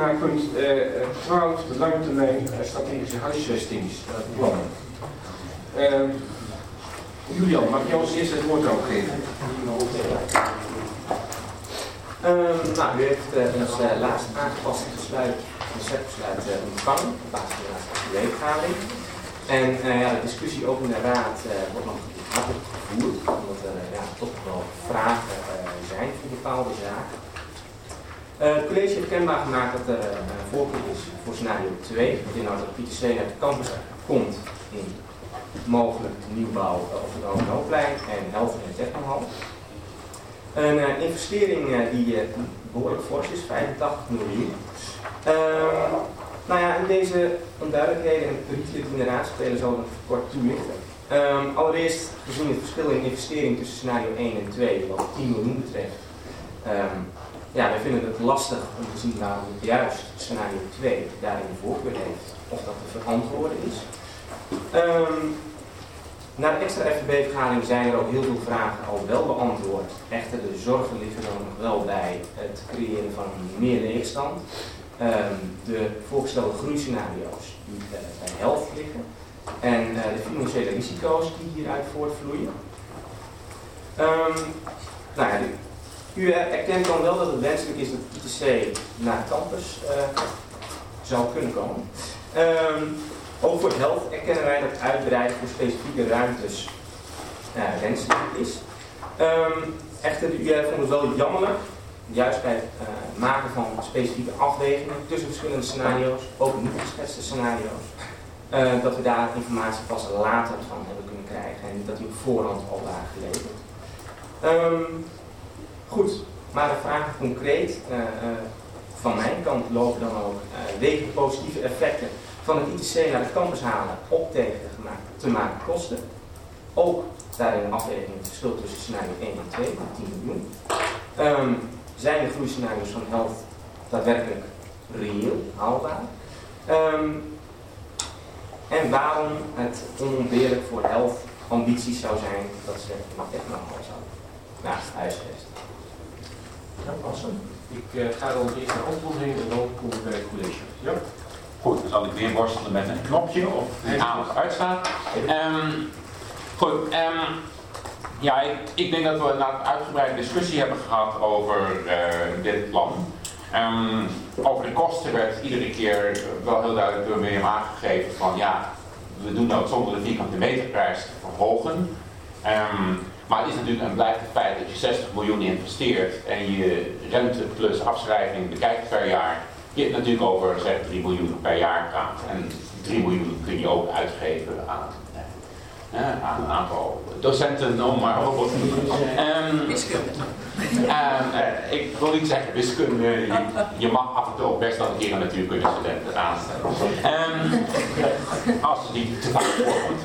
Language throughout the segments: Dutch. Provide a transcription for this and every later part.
naar punt 12, de langetermijn strategische huisvestingsplannen. Julian, mag je ons eerst het woord ook geven? U heeft ons laatst aangepast conceptbesluit ontvangen op basis van de laatste vergadering. En de discussie ook in de raad wordt nog hartelijk gevoerd, omdat er toch wel vragen zijn voor bepaalde zaken. Het college heeft kenbaar gemaakt dat er een voorkeur is voor scenario 2, dat inhoudt dat Pieter Sveen uit de campus komt in mogelijk nieuwbouw op de Hoogplein en Helft en Technohal. Een investering die behoorlijk fors is, 85 miljoen. In deze onduidelijkheden en perikelen die in de raad spelen zal ik het kort toelichten. Allereerst gezien het verschil in investering tussen scenario 1 en 2, wat 10 miljoen betreft. Wij vinden het lastig om te zien waarom juist scenario 2 daarin de voorkeur heeft, of dat te verantwoorden is. Na de extra FVB-vergadering zijn er ook heel veel vragen al wel beantwoord. Echter, de zorgen liggen dan nog wel bij het creëren van meer leegstand. De voorgestelde groeiscenario's die bij de helft liggen. En de financiële risico's die hieruit voortvloeien. U erkent dan wel dat het wenselijk is dat ITC naar de campus zou kunnen komen. Ook voor Helft erkennen wij dat uitbreiden voor specifieke ruimtes wenselijk is. Echter, de UR vond het wel jammerlijk, juist bij het maken van specifieke afwegingen tussen verschillende scenario's, ook niet geschetste scenario's, dat we daar informatie pas later van hebben kunnen krijgen en niet dat die op voorhand al waren geleverd. Goed, maar de vragen concreet van mijn kant lopen dan ook wegen de positieve effecten van het ITC naar de campus halen op tegen te maken kosten. Ook daarin een afweging het verschil tussen scenario 1 en 2, 10 miljoen. Zijn de groeiscenario's van Helft daadwerkelijk reëel, haalbaar? En waarom het onontbeerlijk voor Helft ambities zou zijn dat ze in de Technohal zouden huisvesten. Awesome. Ik ga dan eerst naar antwoord heen en dan kom ik bij het college. Ja. Goed, dan zal ik weer worstelen met een knopje of die aan of uitstaat. Ik denk dat we een uitgebreide discussie hebben gehad over dit plan. Over de kosten werd iedere keer wel heel duidelijk door Mirjam aangegeven van we doen dat zonder de vierkante meterprijs te verhogen. Maar het is natuurlijk en blijft het feit dat je 60 miljoen investeert en je rente plus afschrijving bekijkt per jaar. Je hebt natuurlijk over 3 miljoen per jaar praat. En 3 miljoen kun je ook uitgeven aan een aantal docenten, noem maar op. Wiskunde. Ik wil niet zeggen wiskunde, je mag af en toe ook best wel een keer een natuurkundestudent aanstellen. Als het niet te vaak voorkomt.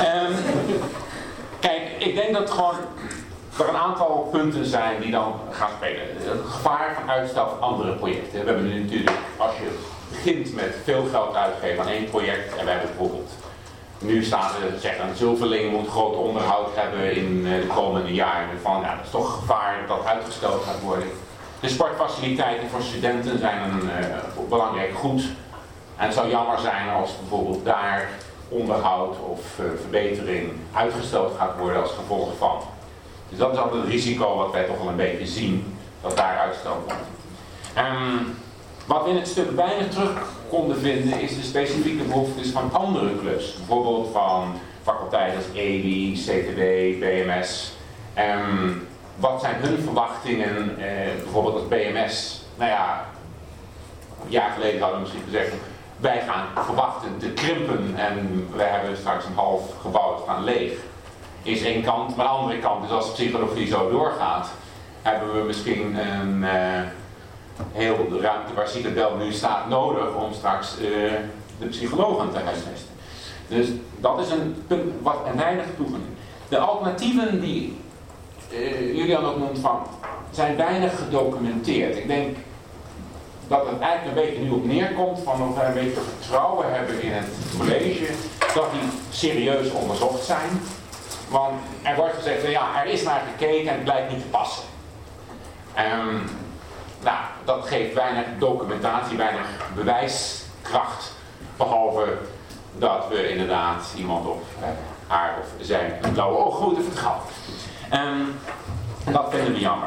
Kijk, ik denk dat gewoon er een aantal punten zijn die dan gaan spelen. Het gevaar van uitstel van andere projecten. We hebben nu natuurlijk, als je begint met veel geld uitgeven aan één project, en we hebben bijvoorbeeld, nu staat er zeggen, een Zilverling moet groot onderhoud hebben in de komende jaren. Van, dat is toch een gevaar dat dat uitgesteld gaat worden. De sportfaciliteiten voor studenten zijn een belangrijk goed. En het zou jammer zijn als bijvoorbeeld daar onderhoud of verbetering uitgesteld gaat worden als gevolg van. Dus dat is altijd het risico wat wij toch wel een beetje zien, dat daar uitstel komt. Wat we in het stuk weinig terug konden vinden is de specifieke behoeftes van andere clubs. Bijvoorbeeld van faculteiten als EWI, CTW, BMS. Wat zijn hun verwachtingen, bijvoorbeeld als BMS? Een jaar geleden hadden we misschien gezegd, wij gaan verwachten te krimpen en wij hebben straks een half gebouw staan leeg. Is één kant, maar de andere kant, dus als de psychologie zo doorgaat, hebben we misschien een heel de ruimte waar Citadel nu staat nodig om straks de psychologen te huisvesten. Dus dat is een punt wat er weinig toevoegt. De alternatieven die Julian ook noemt zijn weinig gedocumenteerd. Ik denk dat het eigenlijk een beetje nu op neerkomt van of wij een beetje vertrouwen hebben in het college dat die serieus onderzocht zijn. Want er wordt gezegd, er is naar gekeken en het blijkt niet te passen. Nou, dat geeft weinig documentatie, weinig bewijskracht. Behalve dat we inderdaad iemand op haar of zijn blauwe ooggrote vertrouwen. Dat vinden we jammer.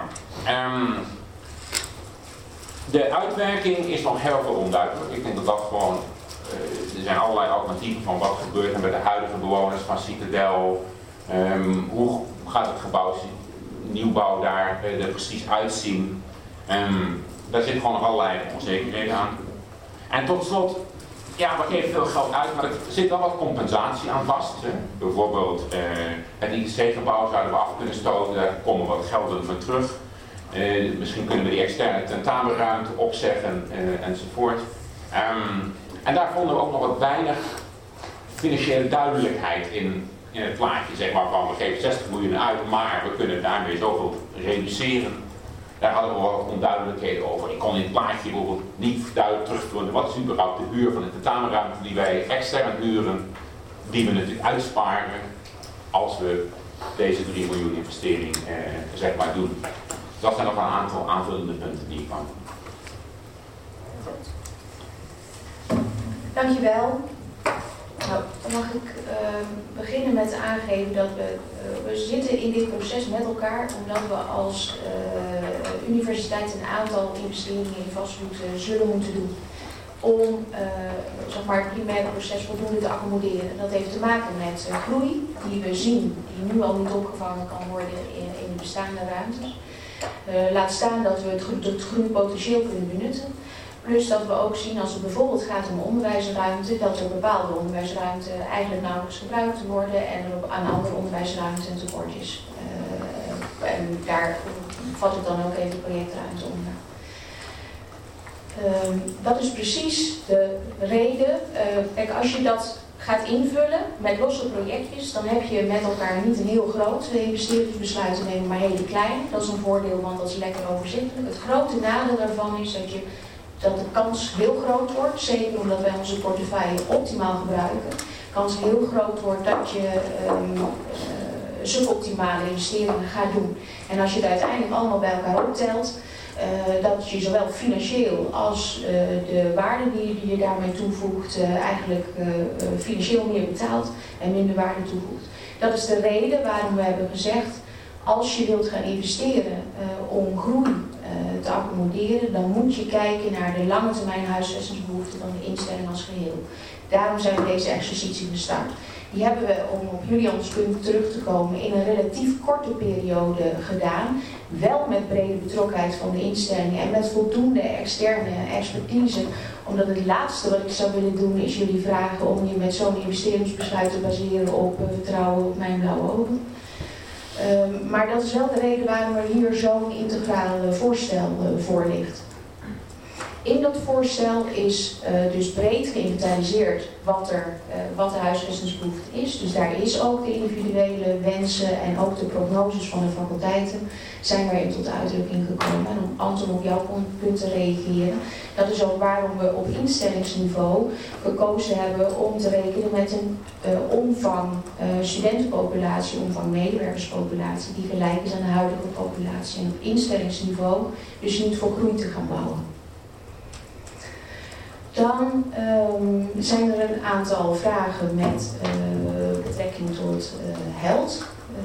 De uitwerking is nog heel veel onduidelijk. Ik denk dat dat gewoon... er zijn allerlei alternatieven van wat gebeurt er met de huidige bewoners van Citadel. Hoe gaat het gebouw, nieuwbouw daar er precies uitzien. Daar zitten gewoon nog allerlei onzekerheden aan. En tot slot, ja, we geven veel geld uit, maar er zit wel wat compensatie aan vast. Bijvoorbeeld het ITC-gebouw zouden we af kunnen stoten, daar komen wat gelden voor terug. Misschien kunnen we die externe tentamenruimte opzeggen enzovoort. En daar vonden we ook nog wat weinig financiële duidelijkheid in het plaatje, zeg maar, van we geven 60 miljoen uit, maar we kunnen daarmee zoveel reduceren. Daar hadden we wat onduidelijkheden over. Ik kon in het plaatje bijvoorbeeld niet duidelijk terugvoeren wat is überhaupt de huur van de tentamenruimte die wij extern huren, die we natuurlijk uitsparen als we deze 3 miljoen investering zeg maar doen. Dat zijn nog een aantal aanvullende punten die ik kan. Dankjewel. Nou, dan mag ik beginnen met aangeven dat we zitten in dit proces met elkaar omdat we als universiteit een aantal investeringen in vastgoed zullen moeten doen om zeg maar het primaire proces voldoende te accommoderen. Dat heeft te maken met groei die we zien, die nu al niet opgevangen kan worden in de bestaande ruimtes. Laat staan dat we het groeipotentieel kunnen benutten. Plus dat we ook zien als het bijvoorbeeld gaat om onderwijsruimte, dat er bepaalde onderwijsruimte eigenlijk nauwelijks gebruikt worden en er aan andere onderwijsruimte een tekort is. En daar vat ik dan ook even projectruimte onder. Dat is precies de reden. Kijk, als je dat gaat invullen met losse projectjes, dan heb je met elkaar niet een heel groot investeringsbesluit te nemen, maar hele klein. Dat is een voordeel, want dat is lekker overzichtelijk. Het grote nadeel daarvan is dat de kans heel groot wordt, zeker omdat wij onze portefeuille optimaal gebruiken. De kans heel groot wordt dat je suboptimale investeringen gaat doen. En als je het uiteindelijk allemaal bij elkaar optelt, dat je zowel financieel als de waarde die je daarmee toevoegt, eigenlijk financieel meer betaalt en minder waarde toevoegt. Dat is de reden waarom we hebben gezegd, als je wilt gaan investeren om groei te accommoderen, dan moet je kijken naar de lange termijn huisvestingsbehoeften van de instelling als geheel. Daarom zijn we deze exercitie gestart. Die hebben we, om op Julians punt terug te komen, in een relatief korte periode gedaan. Wel met brede betrokkenheid van de instellingen en met voldoende externe expertise. Omdat het laatste wat ik zou willen doen is jullie vragen om je met zo'n investeringsbesluit te baseren op vertrouwen op mijn blauwe ogen. Maar dat is wel de reden waarom er hier zo'n integraal voorstel voor ligt. In dat voorstel is dus breed geïnventariseerd wat de huisvestingsbehoefte is. Dus daar is ook de individuele wensen en ook de prognoses van de faculteiten zijn erin tot uitdrukking gekomen. En om Anton op jouw punt te reageren, dat is ook waarom we op instellingsniveau gekozen hebben om te rekenen met een omvang studentenpopulatie, omvang medewerkerspopulatie die gelijk is aan de huidige populatie. En op instellingsniveau dus niet voor groei te gaan bouwen. Dan zijn er een aantal vragen met betrekking tot HELT.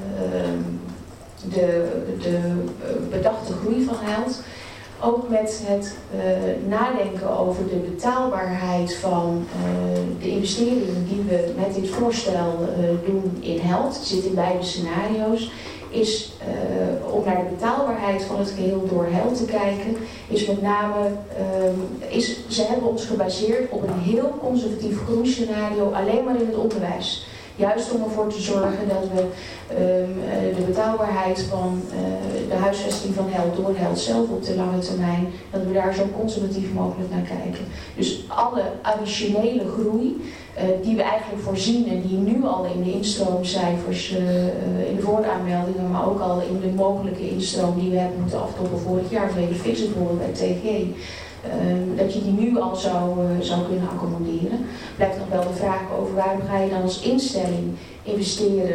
De bedachte groei van HELT. Ook met het nadenken over de betaalbaarheid van de investeringen die we met dit voorstel doen in HELT. Het zit in beide scenario's. Is om naar de betaalbaarheid van het geheel door HELT te kijken, is met name, ze hebben ons gebaseerd op een heel conservatief groeiscenario alleen maar in het onderwijs. Juist om ervoor te zorgen dat we de betaalbaarheid van de huisvesting van HELT door HELT zelf op de lange termijn, dat we daar zo conservatief mogelijk naar kijken. Dus alle additionele groei die we eigenlijk voorzien en die nu al in de instroomcijfers, in de vooraanmeldingen, maar ook al in de mogelijke instroom die we hebben moeten aftoppen vorig jaar, vanwege fix bijvoorbeeld bij TG, dat je die nu al zou kunnen accommoderen. Blijft nog wel de vraag over waarom ga je dan als instelling investeren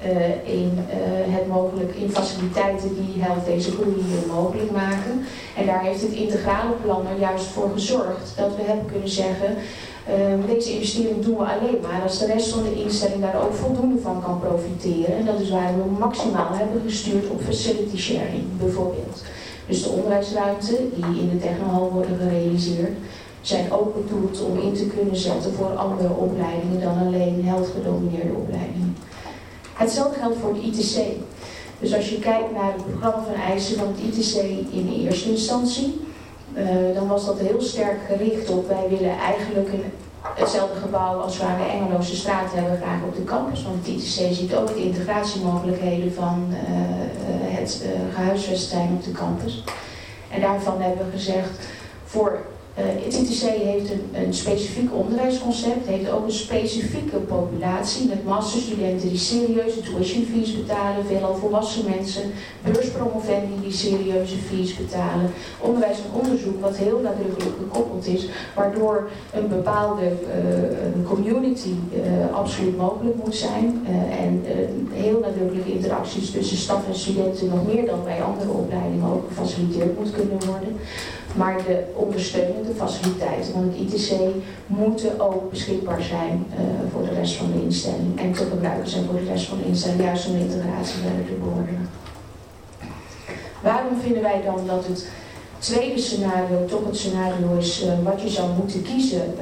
in faciliteiten die deze groei mogelijk maken. En daar heeft het integrale plan er juist voor gezorgd dat we hebben kunnen zeggen, deze investering doen we alleen maar als de rest van de instelling daar ook voldoende van kan profiteren. En dat is waar we maximaal hebben gestuurd op facility sharing bijvoorbeeld. Dus de onderwijsruimte die in de technohal worden gerealiseerd, zijn ook bedoeld om in te kunnen zetten voor andere opleidingen dan alleen health-gedomineerde opleidingen. Hetzelfde geldt voor het ITC. Dus als je kijkt naar het programma van eisen van het ITC in de eerste instantie, dan was dat heel sterk gericht op, wij willen eigenlijk hetzelfde gebouw als waar we Engeloze Straat hebben graag op de campus. Want het ITC ziet ook de integratiemogelijkheden van het gehuisvest zijn op de campus. En daarvan hebben we gezegd, het ITC heeft een specifiek onderwijsconcept, heeft ook een specifieke populatie met masterstudenten die serieuze tuition fees betalen, veelal volwassen mensen, beurspromovendi die serieuze fees betalen, onderwijs en onderzoek wat heel nadrukkelijk gekoppeld is, waardoor een bepaalde community absoluut mogelijk moet zijn en heel nadrukkelijke interacties tussen staf en studenten nog meer dan bij andere opleidingen ook gefaciliteerd moet kunnen worden. Maar de ondersteunende faciliteiten van het ITC moeten ook beschikbaar zijn voor de rest van de instelling. En te gebruiken zijn voor de rest van de instelling, juist om de integratie verder te bevorderen. Waarom vinden wij dan dat het tweede scenario toch het scenario is wat je zou moeten kiezen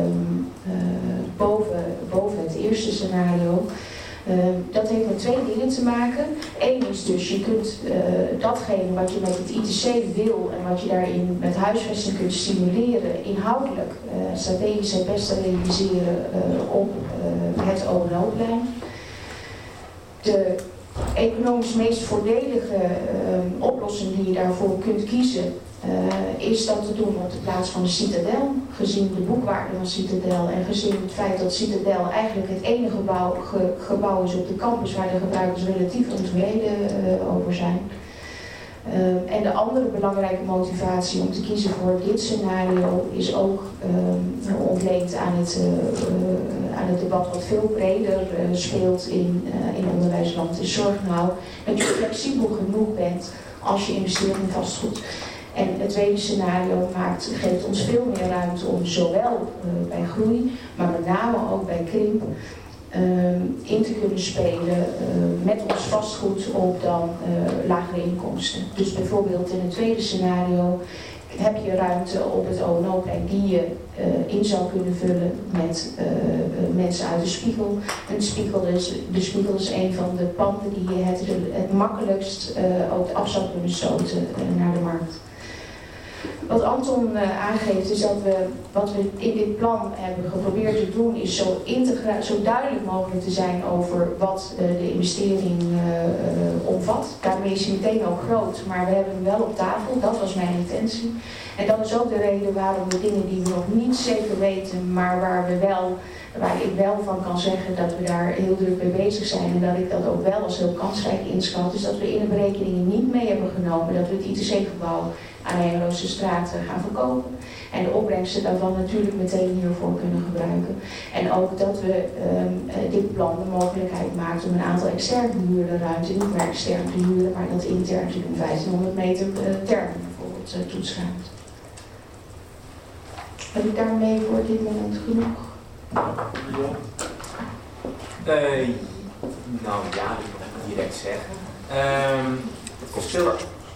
boven het eerste scenario? Dat heeft met twee dingen te maken. Eén is dus, je kunt datgene wat je met het ITC wil en wat je daarin met huisvesting kunt stimuleren, inhoudelijk strategisch het beste realiseren op het ONO-plein. De economisch meest voordelige oplossing die je daarvoor kunt kiezen, is dat te doen op de plaats van de Citadel, gezien de boekwaarde van Citadel en gezien het feit dat Citadel eigenlijk het enige gebouw is op de campus waar de gebruikers relatief ontevreden over zijn. En de andere belangrijke motivatie om te kiezen voor dit scenario is ook ontleend aan het debat wat veel breder speelt in onderwijsland. Is zorg nou dat je flexibel genoeg bent als je investeert in vastgoed. En het tweede scenario geeft ons veel meer ruimte om zowel bij groei, maar met name ook bij krimp in te kunnen spelen met ons vastgoed op dan lagere inkomsten. Dus bijvoorbeeld in het tweede scenario heb je ruimte op het ONO-plein die je in zou kunnen vullen met mensen uit de Spiegel. En de Spiegel is een van de panden die je het makkelijkst ook af zou kunnen stoten naar de markt. Wat Anton aangeeft is dat wat we in dit plan hebben geprobeerd te doen is zo duidelijk mogelijk te zijn over wat de investering omvat. Daarmee is hij meteen ook groot, maar we hebben hem wel op tafel, dat was mijn intentie. En dat is ook de reden waarom we dingen die we nog niet zeker weten, maar waar ik wel van kan zeggen dat we daar heel druk mee bezig zijn en dat ik dat ook wel als heel kansrijk inschat, is dat we in de berekeningen niet mee hebben genomen dat we het ITC-gebouw aan Engeloze Straat gaan verkopen. En de opbrengsten daarvan natuurlijk meteen hiervoor kunnen gebruiken. En ook dat we dit plan de mogelijkheid maakt om een aantal extern gehuurde ruimte niet meer extern te huren, maar dat intern te doen, 1500 meter term bijvoorbeeld toetschuimt. Heb ik daarmee voor dit moment genoeg? Nou ja, dat kan ik direct zeggen. Het kost veel.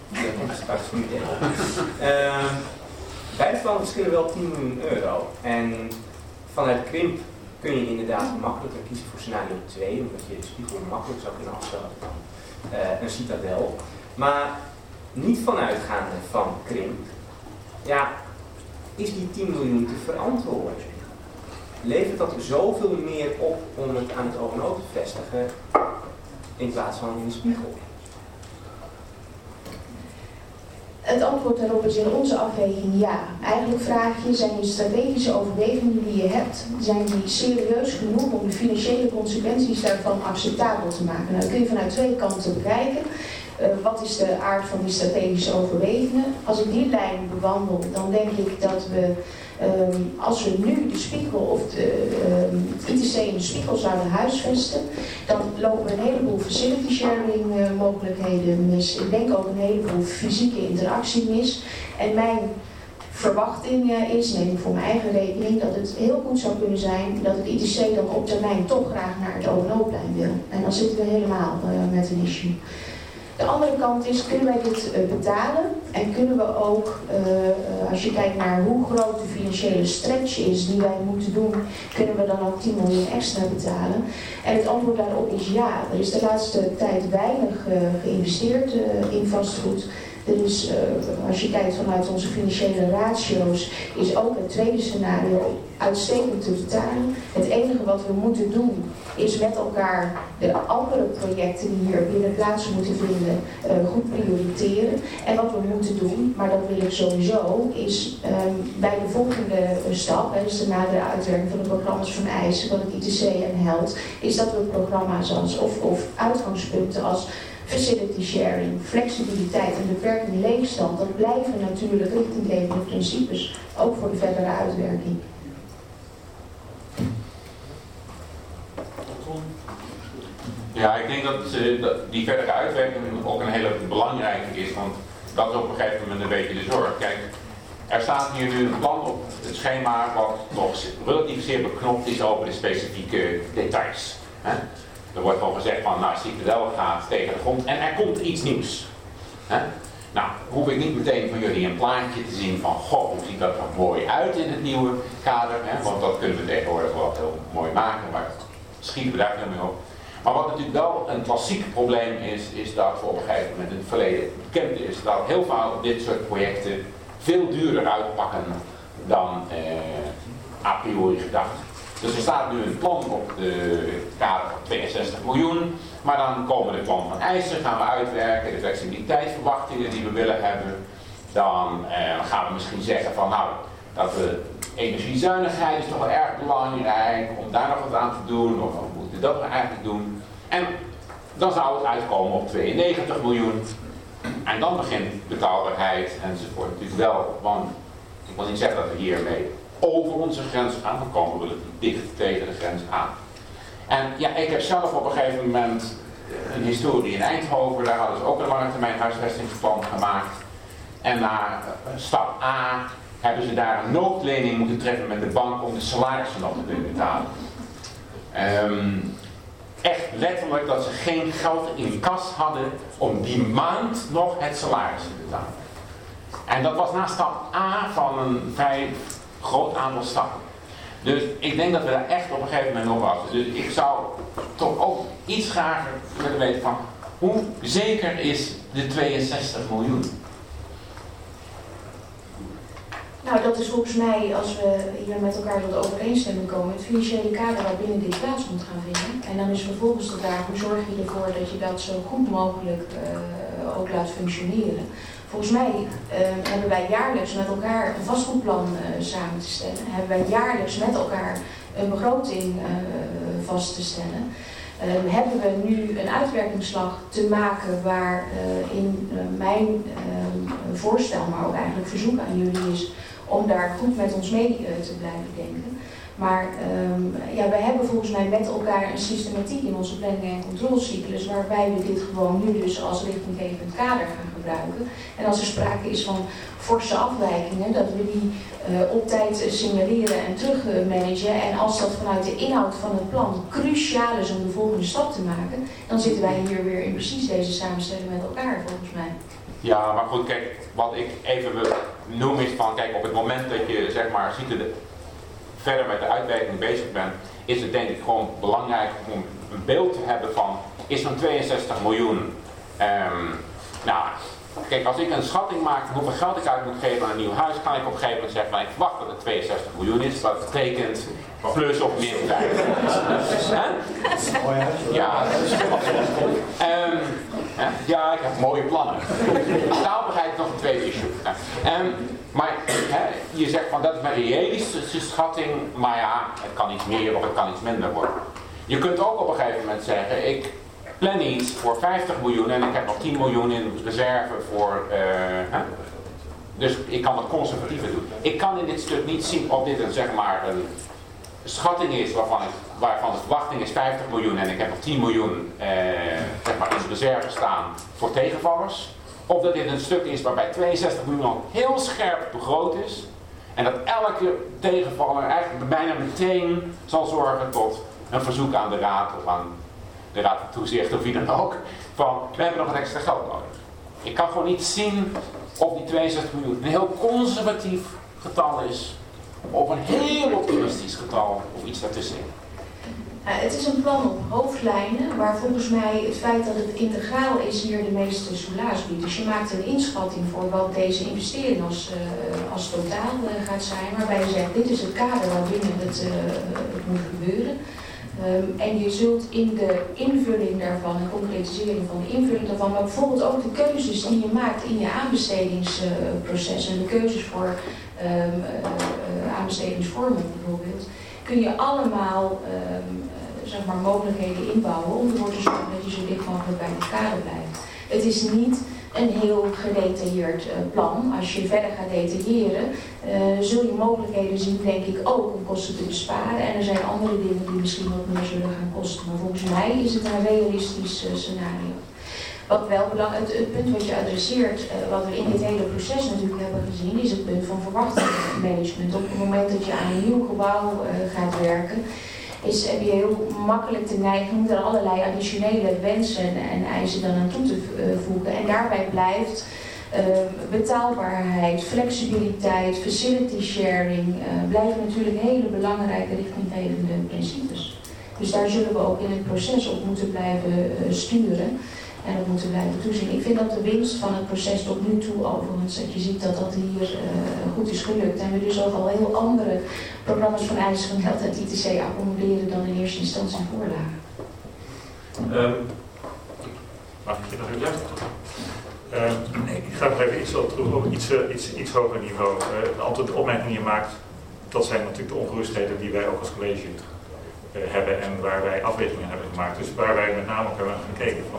Buitenland verschillen wel 10 miljoen euro. En vanuit krimp kun je inderdaad makkelijker kiezen voor scenario 2, omdat je de Spiegel makkelijk zou kunnen afsluiten dan een Citadel. Maar niet vanuitgaande van krimp, ja, is die 10 miljoen te verantwoorden? Levert dat zoveel meer op om het aan het ONO te vestigen in plaats van in de Spiegel? Het antwoord daarop is in onze afweging ja. Eigenlijk vraag je, zijn de strategische overwegingen die je hebt, zijn die serieus genoeg om de financiële consequenties daarvan acceptabel te maken? Nou, dat kun je vanuit twee kanten bekijken. wat is de aard van die strategische overwegingen? Als ik die lijn bewandel, dan denk ik dat we, als we nu de spiegel of de ITC in de spiegel zouden huisvesten, dan lopen we een heleboel facility sharing mogelijkheden mis. Ik denk ook een heleboel fysieke interactie mis. En mijn verwachting is, neem ik voor mijn eigen rekening, dat het heel goed zou kunnen zijn dat het ITC dan op termijn toch graag naar het O&O-plein wil. En dan zitten we helemaal met een issue. De andere kant is, kunnen wij dit betalen? En kunnen we ook, als je kijkt naar hoe groot de financiële stretch is die wij moeten doen, kunnen we dan ook 10 miljoen extra betalen? En het antwoord daarop is ja. Er is de laatste tijd weinig geïnvesteerd in vastgoed. Er is, als je kijkt vanuit onze financiële ratio's, is ook het tweede scenario uitstekend te betalen. Het enige wat we moeten doen is met elkaar de andere projecten die hier binnen plaats moeten vinden goed prioriteren. En wat we moeten doen, maar dat wil ik sowieso, is bij de volgende stap, dus de nadere uitwerking van de programma's van IJs, van het ITC en HELD, is dat we programma's als, of uitgangspunten als facility sharing, flexibiliteit en beperking leegstand, dat blijven natuurlijk richtinggevende principes, ook voor de verdere uitwerking. Ja, ik denk dat die verdere uitwerking ook een hele belangrijke is, want dat is op een gegeven moment een beetje de zorg. Kijk, er staat hier nu een plan op het schema wat nog relatief zeer beknopt is over de specifieke details. Hè? Er wordt al gezegd van, nou, Citadel gaat tegen de grond en er komt iets nieuws. Hè? Nou, hoef ik niet meteen van jullie een plaatje te zien van, goh, hoe ziet dat er mooi uit in het nieuwe kader, hè? Want dat kunnen we tegenwoordig wel heel mooi maken, maar schieten we daar niet mee op. Maar wat natuurlijk wel een klassiek probleem is dat we op een gegeven moment in het verleden bekend is dat heel vaak dit soort projecten veel duurder uitpakken dan a priori gedacht. Dus er staat nu een plan op de kader van 62 miljoen, maar dan komen de plan van eisen, gaan we uitwerken, de flexibiliteitsverwachtingen die we willen hebben. Dan gaan we misschien zeggen van nou, dat we energiezuinigheid is toch wel erg belangrijk om daar nog wat aan te doen, of we moeten dat nog eigenlijk doen. En dan zou het uitkomen op 92 miljoen. En dan begint betaalbaarheid enzovoort natuurlijk wel, want ik wil niet zeggen dat we hiermee over onze grens gaan, dan komen we dicht tegen de grens aan. En ja, ik heb zelf op een gegeven moment een historie in Eindhoven, daar hadden ze ook een lange termijn huisvestingsplan gemaakt. En na stap A hebben ze daar een noodlening moeten treffen met de bank om de salarissen nog te kunnen betalen. Echt letterlijk dat ze geen geld in kas hadden om die maand nog het salaris te betalen. En dat was na stap A van een vrij groot aantal stappen. Dus ik denk dat we daar echt op een gegeven moment op wachten. Dus ik zou toch ook iets graag willen weten van hoe zeker is de 62 miljoen? Nou, dat is volgens mij, als we hier met elkaar tot overeenstemming komen, het financiële kader waarbinnen dit plaats moet gaan vinden. En dan is vervolgens de vraag, hoe zorg je ervoor dat je dat zo goed mogelijk ook laat functioneren. Volgens mij hebben wij jaarlijks met elkaar een vastgoedplan samen te stellen. Hebben wij jaarlijks met elkaar een begroting vast te stellen. Hebben we nu een uitwerkingsslag te maken waar in mijn voorstel, maar ook eigenlijk verzoek aan jullie is om daar goed met ons mee te blijven denken. Maar ja, wij hebben volgens mij met elkaar een systematiek in onze planning- en controlecyclus waarbij we dit gewoon nu dus als richtinggevend kader gaan gebruiken. En als er sprake is van forse afwijkingen, dat we die op tijd signaleren en terugmanagen. En als dat vanuit de inhoud van het plan cruciaal is om de volgende stap te maken, dan zitten wij hier weer in precies deze samenstelling met elkaar volgens mij. Ja, maar goed, kijk, wat ik even wil noemen is van, kijk, op het moment dat je, zeg maar, verder met de uitwerking bezig bent, is het denk ik gewoon belangrijk om een beeld te hebben van, is van 62 miljoen, nou, kijk, als ik een schatting maak van hoeveel geld ik uit moet geven aan een nieuw huis, kan ik op een gegeven moment zeggen, van, ik verwacht dat het 62 miljoen is, dat betekent plus of min 5. Ja, ja, ik heb mooie plannen. Betaalbaarheid is nog een tweede issue. Maar je zegt van dat is mijn realistische schatting, maar ja, het kan iets meer of het kan iets minder worden. Je kunt ook op een gegeven moment zeggen, ik plan iets voor 50 miljoen en ik heb nog 10 miljoen in reserve voor... Dus ik kan wat conservatiever doen. Ik kan in dit stuk niet zien of dit een schatting is waarvan de verwachting is 50 miljoen en ik heb nog 10 miljoen in reserve staan voor tegenvallers. Of dat dit een stuk is waarbij 62 miljoen al heel scherp begroot is. En dat elke tegenvaller eigenlijk bijna meteen zal zorgen tot een verzoek aan de raad of aan de raad van toezicht of wie dan ook. Van, we hebben nog wat extra geld nodig. Ik kan gewoon niet zien of die 62 miljoen een heel conservatief getal is. Of een heel optimistisch getal of iets daartussenin. Het is een plan op hoofdlijnen, waar volgens mij het feit dat het integraal is hier de meeste soelaas biedt. Dus je maakt een inschatting voor wat deze investering als totaal gaat zijn, waarbij je zegt, dit is het kader waarbinnen het moet gebeuren. En je zult in de invulling daarvan, en concretisering van de invulling daarvan, maar bijvoorbeeld ook de keuzes die je maakt in je aanbestedingsproces en de keuzes voor aanbestedingsvormen bijvoorbeeld, kun je allemaal mogelijkheden inbouwen om ervoor te zorgen dat je zo dicht mogelijk bij het kader blijft. Het is niet een heel gedetailleerd plan. Als je verder gaat detailleren, zul je mogelijkheden zien, denk ik, ook om kosten te besparen. En er zijn andere dingen die misschien wat meer zullen gaan kosten. Maar volgens mij is het een realistisch scenario. Wat wel belangrijk, het punt wat je adresseert, wat we in dit hele proces natuurlijk hebben gezien, is het punt van verwachtingsmanagement. Op het moment dat je aan een nieuw gebouw gaat werken, heb je heel makkelijk de neiging om er allerlei additionele wensen en eisen dan aan toe te voegen. En daarbij blijft betaalbaarheid, flexibiliteit, facility sharing, blijven natuurlijk hele belangrijke richtinggevende principes. Dus daar zullen we ook in het proces op moeten blijven sturen. En dat moeten blijven toezien. Ik vind dat de winst van het proces tot nu toe overigens, dat je ziet dat dat hier goed is gelukt. En we dus ook al heel andere programma's van eisen van geld uit ITC accommoderen dan in eerste instantie voorlagen. Mag ik je nog even ik ga nog even iets hoger niveau. Een aantal opmerkingen die je maakt, dat zijn natuurlijk de ongerustheden die wij ook als college hebben en waar wij afwegingen hebben gemaakt. Dus waar wij met name ook hebben gekeken van,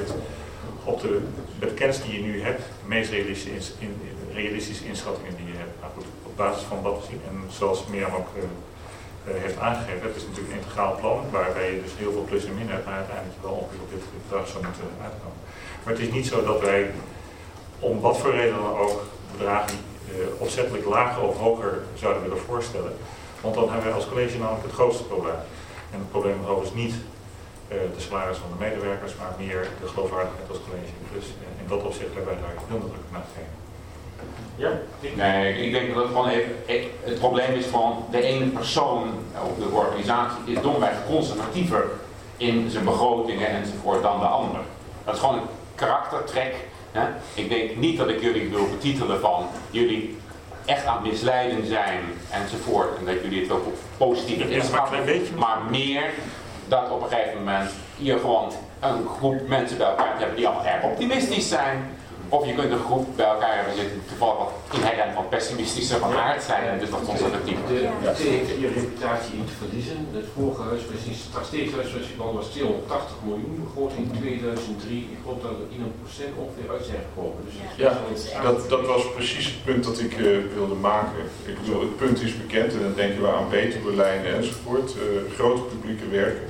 met de kennis die je nu hebt, de meest realistische inschattingen die je hebt. Nou goed, op basis van wat we zien en zoals Mirjam ook heeft aangegeven, het is natuurlijk een integraal plan waarbij je dus heel veel plus en min hebt, maar uiteindelijk wel ongeveer op dit bedrag zou moeten uitkomen. Maar het is niet zo dat wij, om wat voor reden dan ook, bedragen opzettelijk lager of hoger zouden willen voorstellen. Want dan hebben wij als college namelijk het grootste probleem. En het probleem is overigens niet de salaris van de medewerkers, maar meer de geloofwaardigheid als college. Dus in dat opzicht hebben wij daar heel nadruk naar gegeven. Ja? Nee, ik denk dat het gewoon even... Het probleem is van de ene persoon of de organisatie is domweg conservatiever in zijn begrotingen enzovoort dan de ander. Dat is gewoon een karaktertrek. Hè? Ik denk niet dat ik jullie wil betitelen van jullie echt aan het misleiden zijn enzovoort. En dat jullie het ook positief inschatten. Maar meer dat op een gegeven moment je gewoon een groep mensen bij elkaar hebt die allemaal erg optimistisch zijn. Of je kunt een groep bij elkaar hebben die toevallig wat inherent wat pessimistischer van aard zijn en dus wat conservatief. Je reputatie niet verliezen. Het vorige huisvesting, strategisch was 280 miljoen begroting in 2003. Ik geloof dat er 1% ongeveer uit zijn gekomen. Dus dat was precies het punt dat ik wilde maken. Ik bedoel, het punt is bekend en dan denken we aan betere lijnen enzovoort. Grote publieke werken.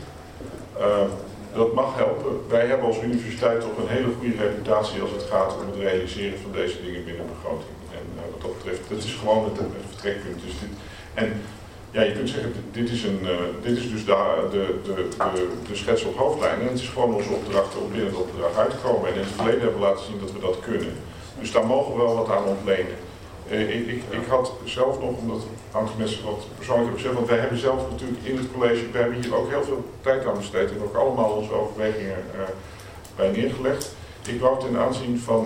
Dat mag helpen. Wij hebben als universiteit toch een hele goede reputatie als het gaat om het realiseren van deze dingen binnen begroting. En wat dat betreft, dat is gewoon het vertrekpunt. Dus je kunt zeggen, dit is dus de schets op hoofdlijnen. En het is gewoon onze opdracht om binnen dat bedrag uit te komen. En in het verleden hebben we laten zien dat we dat kunnen. Dus daar mogen we wel wat aan ontlenen. Ik had zelf nog, omdat een aantal mensen wat persoonlijk hebben gezegd, want wij hebben zelf natuurlijk in het college, we hebben hier ook heel veel tijd aan besteed en ook allemaal onze overwegingen bij neergelegd. Ik wou ten aanzien van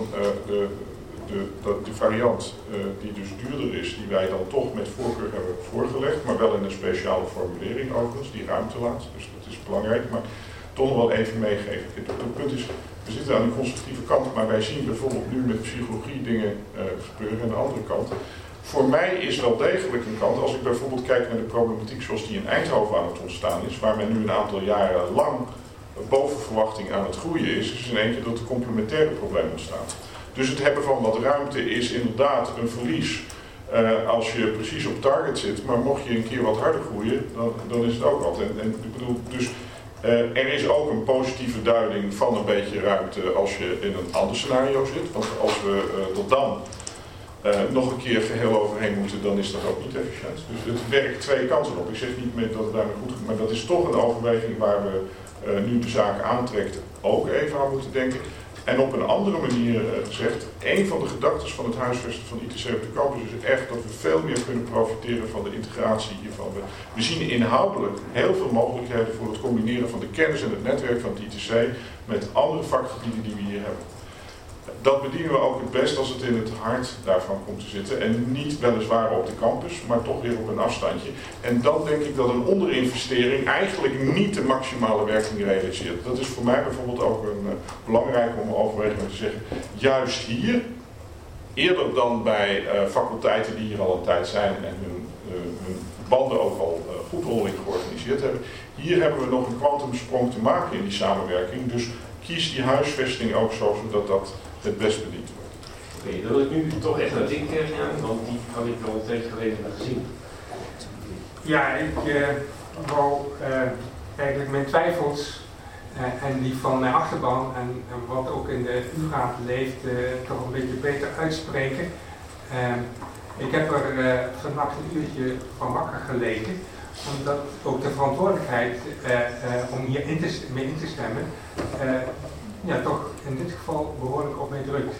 de variant die dus duurder is, die wij dan toch met voorkeur hebben voorgelegd, maar wel in een speciale formulering overigens, die ruimte laat, dus dat is belangrijk, maar toch nog wel even meegeven. Het punt is, we zitten aan de constructieve kant, maar wij zien bijvoorbeeld nu met psychologie dingen gebeuren aan de andere kant. Voor mij is wel degelijk een kant, als ik bijvoorbeeld kijk naar de problematiek zoals die in Eindhoven aan het ontstaan is, waar men nu een aantal jaren lang boven verwachting aan het groeien is in één keer dat er complementaire problemen ontstaan. Dus het hebben van wat ruimte is inderdaad een verlies als je precies op target zit, maar mocht je een keer wat harder groeien, dan is het ook wat. En ik bedoel, dus er is ook een positieve duiding van een beetje ruimte als je in een ander scenario zit, want als we tot dan nog een keer geheel overheen moeten, dan is dat ook niet efficiënt. Dus het werkt twee kanten op. Ik zeg niet meer dat het daarmee goed gaat, maar dat is toch een overweging waar we nu de zaak aantrekt ook even aan moeten denken. En op een andere manier gezegd, een van de gedachten van het huisvesten van ITC op de campus is echt dat we veel meer kunnen profiteren van de integratie hiervan. We zien inhoudelijk heel veel mogelijkheden voor het combineren van de kennis en het netwerk van het ITC met andere vakgebieden die we hier hebben. Dat bedienen we ook het best als het in het hart daarvan komt te zitten. En niet weliswaar op de campus, maar toch weer op een afstandje. En dan denk ik dat een onderinvestering eigenlijk niet de maximale werking realiseert. Dat is voor mij bijvoorbeeld ook belangrijk om overweging te zeggen. Juist hier, eerder dan bij faculteiten die hier al een tijd zijn en hun banden ook al goed onderling georganiseerd hebben. Hier hebben we nog een kwantumsprong te maken in die samenwerking. Dus kies die huisvesting ook zo, zodat dat het best bediend wordt. Oké, dan wil ik nu toch echt naar Dick gaan, want die had ik al een tijdje geleden gezien. Ja, ik wou eigenlijk mijn twijfels en die van mijn achterban en wat ook in de U-raad leeft toch een beetje beter uitspreken. Ik heb er vannacht een uurtje van wakker gelegen, omdat ook de verantwoordelijkheid om hier mee in te stemmen ja, toch in dit geval behoorlijk op mij drukt.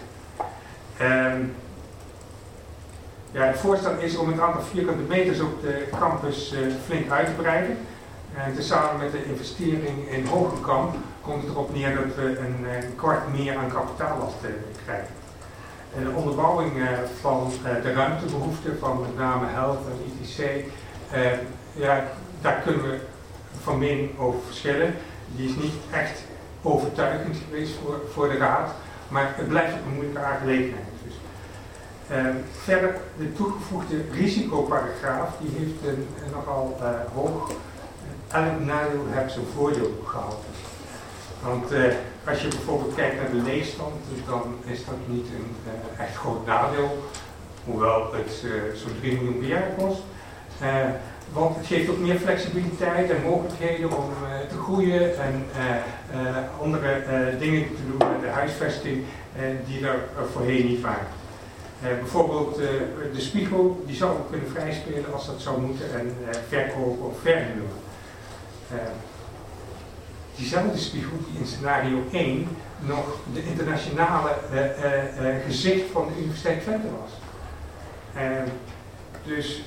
Ja, het voorstel is om het aantal vierkante meters op de campus flink uit te breiden. En tezamen met de investering in Hogekamp komt het erop neer dat we een kwart meer aan kapitaallast krijgen. En de onderbouwing van de ruimtebehoeften van met name Health en ITC, ja, daar kunnen we van mening over verschillen. Die is niet echt overtuigend geweest voor de raad, maar het blijft ook een moeilijke aangelegenheid. Dus, verder, de toegevoegde risicoparagraaf die heeft een nogal hoog, elk nadeel heeft zijn voordeel gehad. Want als je bijvoorbeeld kijkt naar de leegstand, dus dan is dat niet een echt groot nadeel, hoewel het zo'n 3 miljoen per jaar kost. Want het geeft ook meer flexibiliteit en mogelijkheden om te groeien en andere dingen te doen met de huisvesting die er voorheen niet waren. Bijvoorbeeld de spiegel, die zou ook kunnen vrijspelen als dat zou moeten en verkopen of verhuren. Diezelfde spiegel die in scenario 1 nog de internationale gezicht van de Universiteit Twente was. Dus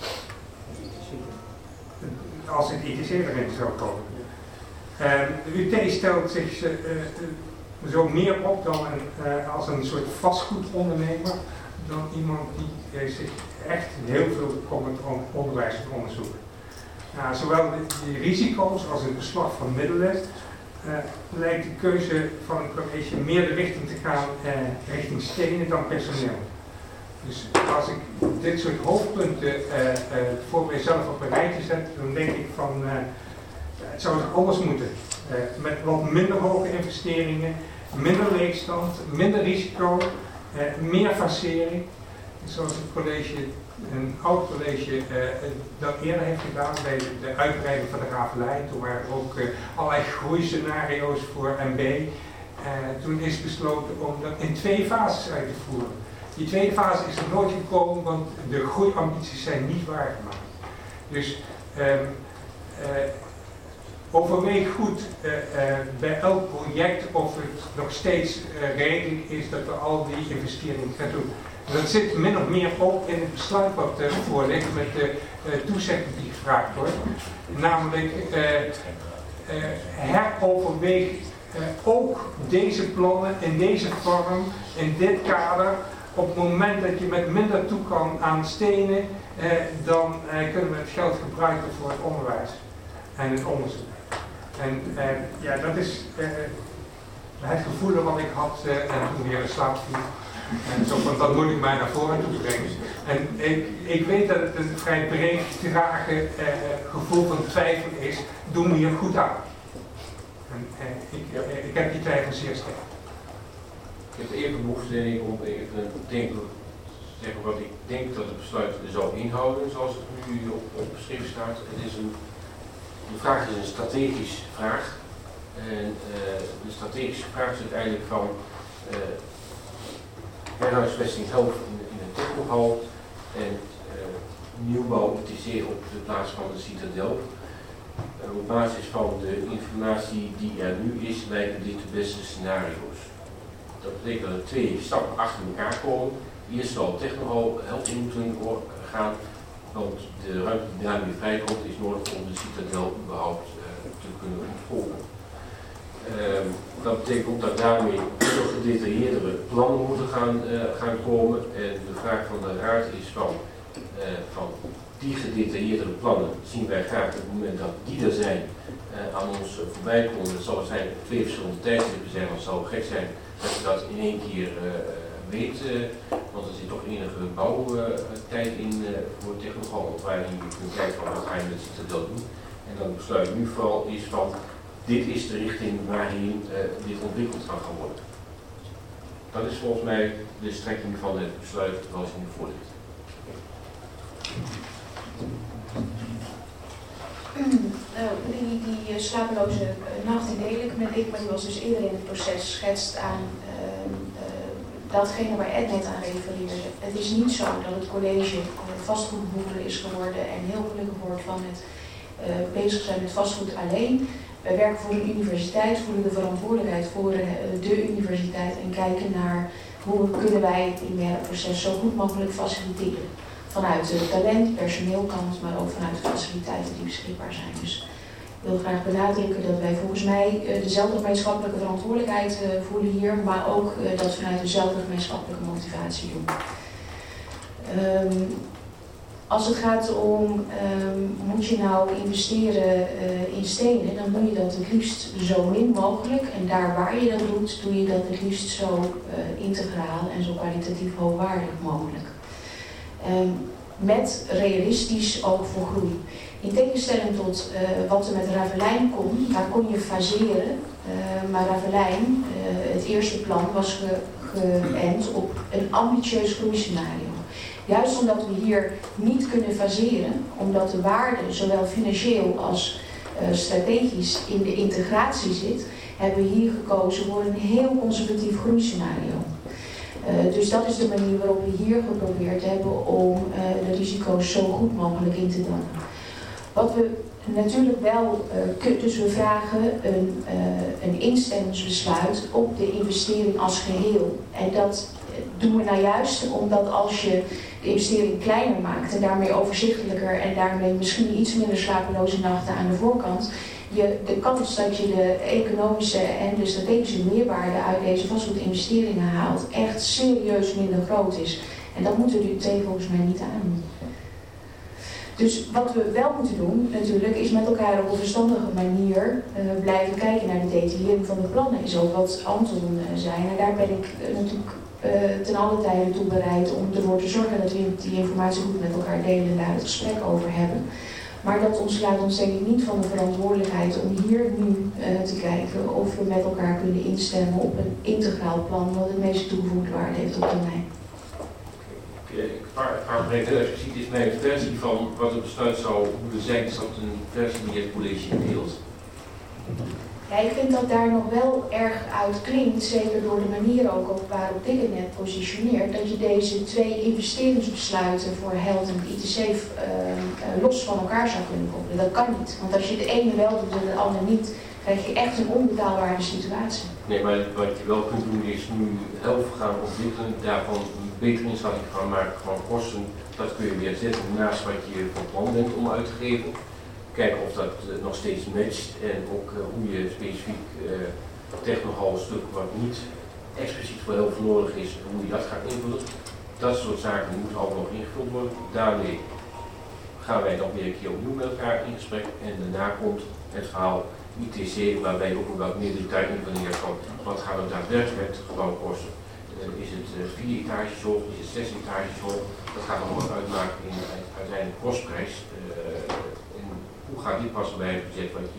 als het ITC erin zou komen. De UT stelt zich zo meer op dan als een soort vastgoedondernemer dan iemand die zich echt heel veel bekommert om onderwijs en onderzoek. Zowel de risico's als het beslag van middelen lijkt de keuze van het college meer de richting te gaan richting stenen dan personeel. Dus als ik dit soort hoofdpunten voor mijzelf op een rijtje zet, dan denk ik van het zou toch anders moeten. Met wat minder hoge investeringen, minder leegstand, minder risico, meer facering. Zoals het college, een oud college, dat eerder heeft gedaan bij de uitbreiding van de Ravelijn. Toen waren er ook allerlei groeiscenario's voor MB. Toen is besloten om dat in 2 fases uit te voeren. Die tweede fase is er nooit gekomen, want de groeiambities zijn niet waargemaakt. Dus overweeg goed bij elk project of het nog steeds redelijk is dat we al die investeringen gaan doen. En dat zit min of meer ook in het besluit wat voor ligt met de toezegging die gevraagd wordt. Namelijk heroverweeg ook deze plannen in deze vorm, in dit kader. Op het moment dat je met minder toe kan aan stenen, dan kunnen we het geld gebruiken voor het onderwijs en het onderzoek. En ja, dat is het gevoel wat ik had en toen weer in slaap viel. En zo van, dat moet ik mij naar voren toe brengen. En ik weet dat het een vrij breed gedragen gevoel van twijfel is, doen we hier goed aan. Ik heb die twijfel zeer sterk. Ik heb even behoefte om even te zeggen wat ik denk dat het besluit zou inhouden, zoals het nu op schrift staat. De vraag is een strategische vraag. En de strategische vraag is uiteindelijk van herhuisvesting Helft in een technohal en nieuwbouw ITC op de plaats van de Citadel. Op basis van de informatie die er nu is, lijken dit de beste scenario's. Dat betekent dat er 2 stappen achter elkaar komen. Eerst zal technohal Helft in moeten gaan, want de ruimte die daarmee vrijkomt is nodig om de Citadel überhaupt te kunnen ontvolken. Dat betekent ook dat daarmee veel gedetailleerdere plannen moeten gaan komen. En de vraag van de Raad is van die gedetailleerdere plannen zien wij graag op het moment dat die er zijn aan ons voorbij komen. Dat zal waarschijnlijk 2 verschillende tijdstippen zijn, want het zou gek zijn dat je dat in één keer weet. Want er zit toch enige bouwtijd in voor technohal, waar je kunt kijken van wat ga je met Citadel doen. En dan het besluit nu vooral is van dit is de richting waarin dit ontwikkeld kan gaan worden. Dat is volgens mij de strekking van het besluit zoals het nu voor ligt. Die slapeloze nachten deel ik met ik, maar die was dus eerder in het proces geschetst aan datgene waar Ed net aan refereerde. Het is niet zo dat het college vastgoedboer is geworden en heel gelukkig wordt van het bezig zijn met vastgoed alleen. Wij werken voor een universiteit, voelen de verantwoordelijkheid voor de universiteit en kijken naar hoe kunnen wij het primaire proces zo goed mogelijk faciliteren. Vanuit talent, personeelkant, maar ook vanuit de faciliteiten die beschikbaar zijn. Dus ik wil graag benadrukken dat wij volgens mij dezelfde gemeenschappelijke verantwoordelijkheid voelen hier, maar ook dat vanuit dezelfde gemeenschappelijke motivatie doen. Als het gaat om, moet je nou investeren in stenen, dan doe je dat het liefst zo min mogelijk. En daar waar je dat doet, doe je dat het liefst zo integraal en zo kwalitatief hoogwaardig mogelijk. Met realistisch oog voor groei. In tegenstelling tot wat er met Ravelijn kon, daar kon je faseren. Maar Ravelijn, het eerste plan, was geënt op een ambitieus groeiscenario. Juist omdat we hier niet kunnen faseren, omdat de waarde zowel financieel als strategisch in de integratie zit, hebben we hier gekozen voor een heel conservatief groeiscenario. Dus dat is de manier waarop we hier geprobeerd hebben om de risico's zo goed mogelijk in te dammen. Wat we natuurlijk wel, dus we vragen een instemmingsbesluit op de investering als geheel. En dat doen we nou juist omdat als je de investering kleiner maakt en daarmee overzichtelijker en daarmee misschien iets minder slapeloze nachten aan de voorkant, de kans dat je de economische en de strategische meerwaarde uit deze vastgoedinvesteringen haalt echt serieus minder groot is. En dat moeten we nu volgens mij niet aandoen. Dus wat we wel moeten doen natuurlijk is met elkaar op een verstandige manier blijven kijken naar de detaillering van de plannen. Is ook wat Anton zei. En daar ben ik natuurlijk ten alle tijde toe bereid om ervoor te zorgen dat we die informatie goed met elkaar delen en daar het gesprek over hebben. Maar dat ontslaat ons denk ik niet van de verantwoordelijkheid om hier nu te kijken of we met elkaar kunnen instemmen op een integraal plan wat het meeste toegevoegde waarde heeft op termijn. Ik vraag me heel expliciet, is mijn versie van wat het besluit zou moeten zijn, is dat een versie die het college deelt? Ja, ik vind dat daar nog wel erg uit klinkt, zeker door de manier ook waarop dit het net positioneert, dat je deze 2 investeringsbesluiten voor Held en ITC los van elkaar zou kunnen koppelen. Dat kan niet, want als je de ene wel doet en de andere niet, krijg je echt een onbetaalbare situatie. Nee, maar wat je wel kunt doen is nu Helft gaan ontwikkelen, daarvan een betere inschatting gaan maken van kosten. Dat kun je weer zetten naast wat je van plan bent om uit te geven. Kijken of dat nog steeds matcht en ook hoe je specifiek technohal stuk wat niet expliciet voor heel veel nodig is, hoe je dat gaat invullen. Dat soort zaken moeten allemaal nog ingevuld worden. Daarmee gaan wij dan weer een keer opnieuw met elkaar in gesprek en daarna komt het verhaal ITC waarbij je ook wat meer detail informeert van wat gaat het daadwerkelijk het gebouw kosten. Is het 4 etages hoog, is het 6 etages hoog? Dat gaat allemaal uitmaken in de uiteindelijke kostprijs. Hoe gaat dit passen bij het budget wat je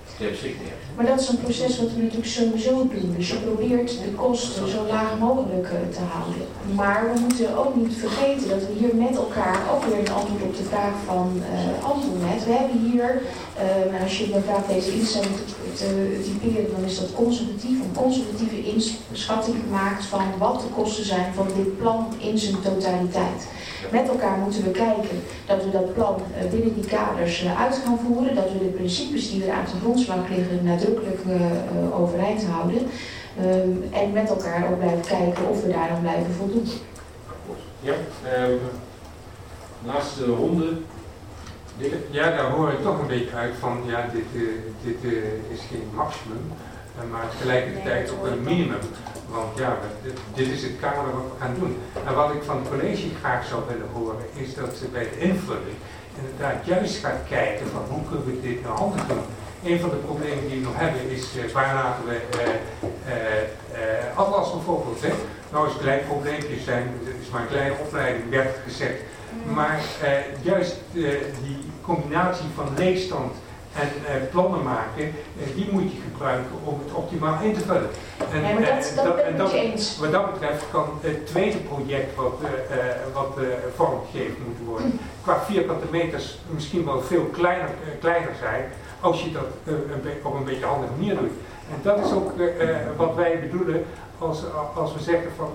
Maar dat is een proces wat we natuurlijk sowieso doen. Dus je probeert de kosten zo laag mogelijk te houden. Maar we moeten ook niet vergeten dat we hier met elkaar ook weer een antwoord op de vraag van Antoinette. We hebben hier, als je me vraagt deze instelling te typeren, dan is dat conservatief. Een conservatieve inschatting gemaakt van wat de kosten zijn van dit plan in zijn totaliteit. Met elkaar moeten we kijken dat we dat plan binnen die kaders uit gaan voeren, dat we de principes die er aan de grondslag liggen nadrukkelijk overeind houden en met elkaar ook blijven kijken of we daar dan blijven voldoen. Ja, laatste ronde. Ja, daar hoor ik toch een beetje uit van, ja, dit is geen maximum, maar tegelijkertijd ook een minimum. Want ja, dit is het kader wat we gaan doen. En wat ik van het college graag zou willen horen, is dat ze bij de invulling inderdaad juist gaat kijken van hoe kunnen we dit nou handig doen. Een van de problemen die we nog hebben is waar laten we atlas bijvoorbeeld. Hè? Nou is een klein probleempje zijn, het is maar een kleine opleiding, werd gezegd. Maar juist die combinatie van leegstand en plannen maken, die moet je gebruiken om het optimaal in te vullen. En, nee, maar dat ben ik met je eens. Wat dat betreft kan het tweede project wat vormgegeven moet worden, qua vierkante meters misschien wel veel kleiner zijn, als je dat op een beetje handige manier doet. En dat is ook wat wij bedoelen als we zeggen van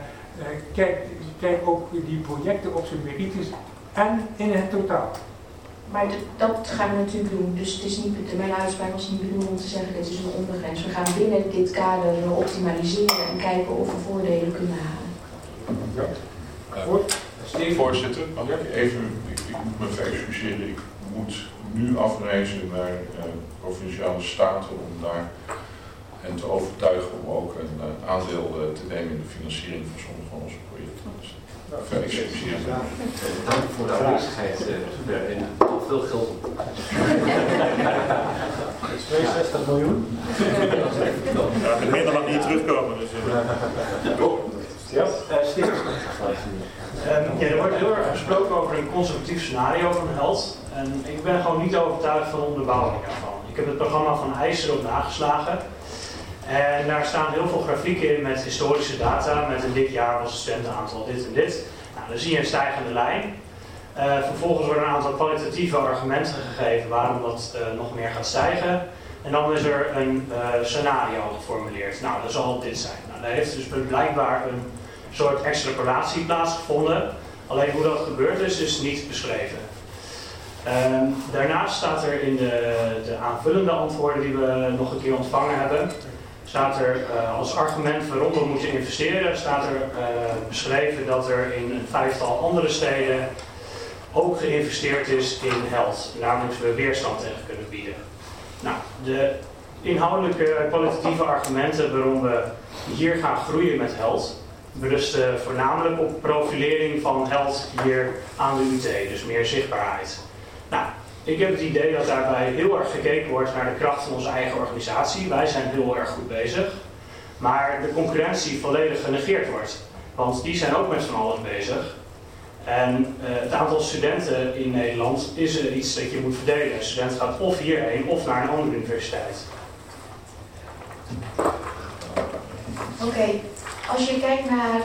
kijk ook die projecten op zijn merites en in het totaal. Maar dat gaan we natuurlijk doen. Dus het is niet, mijn uitspraak was niet bedoeld om te zeggen dit is een ondergrens. We gaan binnen dit kader optimaliseren en kijken of we voordelen kunnen halen. Ja. Voorzitter, ik moet me even excuseren. Ik moet nu afreizen naar provinciale staten om daar hen te overtuigen om ook een aandeel te nemen in de financiering van sommige van onze projecten. Dus, veel excuseer. Dank voor de aanwezigheid en al veel geld op. 62 miljoen? Ja, minder mag niet terugkomen. Dus, ja, er wordt heel erg gesproken over een conservatief scenario van HELT. En ik ben gewoon niet overtuigd van de onderbouwing daarvan. Ik heb het programma van IJzer ook nageslagen. En daar staan heel veel grafieken in met historische data. Met in dit jaar was het studentenaantal dit en dit. Nou, dan zie je een stijgende lijn. Vervolgens worden een aantal kwalitatieve argumenten gegeven waarom dat nog meer gaat stijgen. En dan is er een scenario geformuleerd. Nou, dat zal dit zijn. Nou, daar heeft dus blijkbaar een soort extrapolatie plaatsgevonden. Alleen hoe dat gebeurd is niet beschreven. Daarnaast staat er in de aanvullende antwoorden die we nog een keer ontvangen hebben, staat er als argument waarom we moeten investeren, staat er beschreven dat er in een 5-tal andere steden ook geïnvesteerd is in HELT. En daar moeten we weerstand tegen kunnen bieden. Nou, de inhoudelijke kwalitatieve argumenten waarom we hier gaan groeien met HELT berusten voornamelijk op profilering van HELT hier aan de UT, dus meer zichtbaarheid. Nou, ik heb het idee dat daarbij heel erg gekeken wordt naar de kracht van onze eigen organisatie. Wij zijn heel erg goed bezig, maar de concurrentie volledig genegeerd wordt. Want die zijn ook met van alles bezig. En het aantal studenten in Nederland is iets dat je moet verdelen. Een student gaat of hierheen of naar een andere universiteit. Oké, als je kijkt naar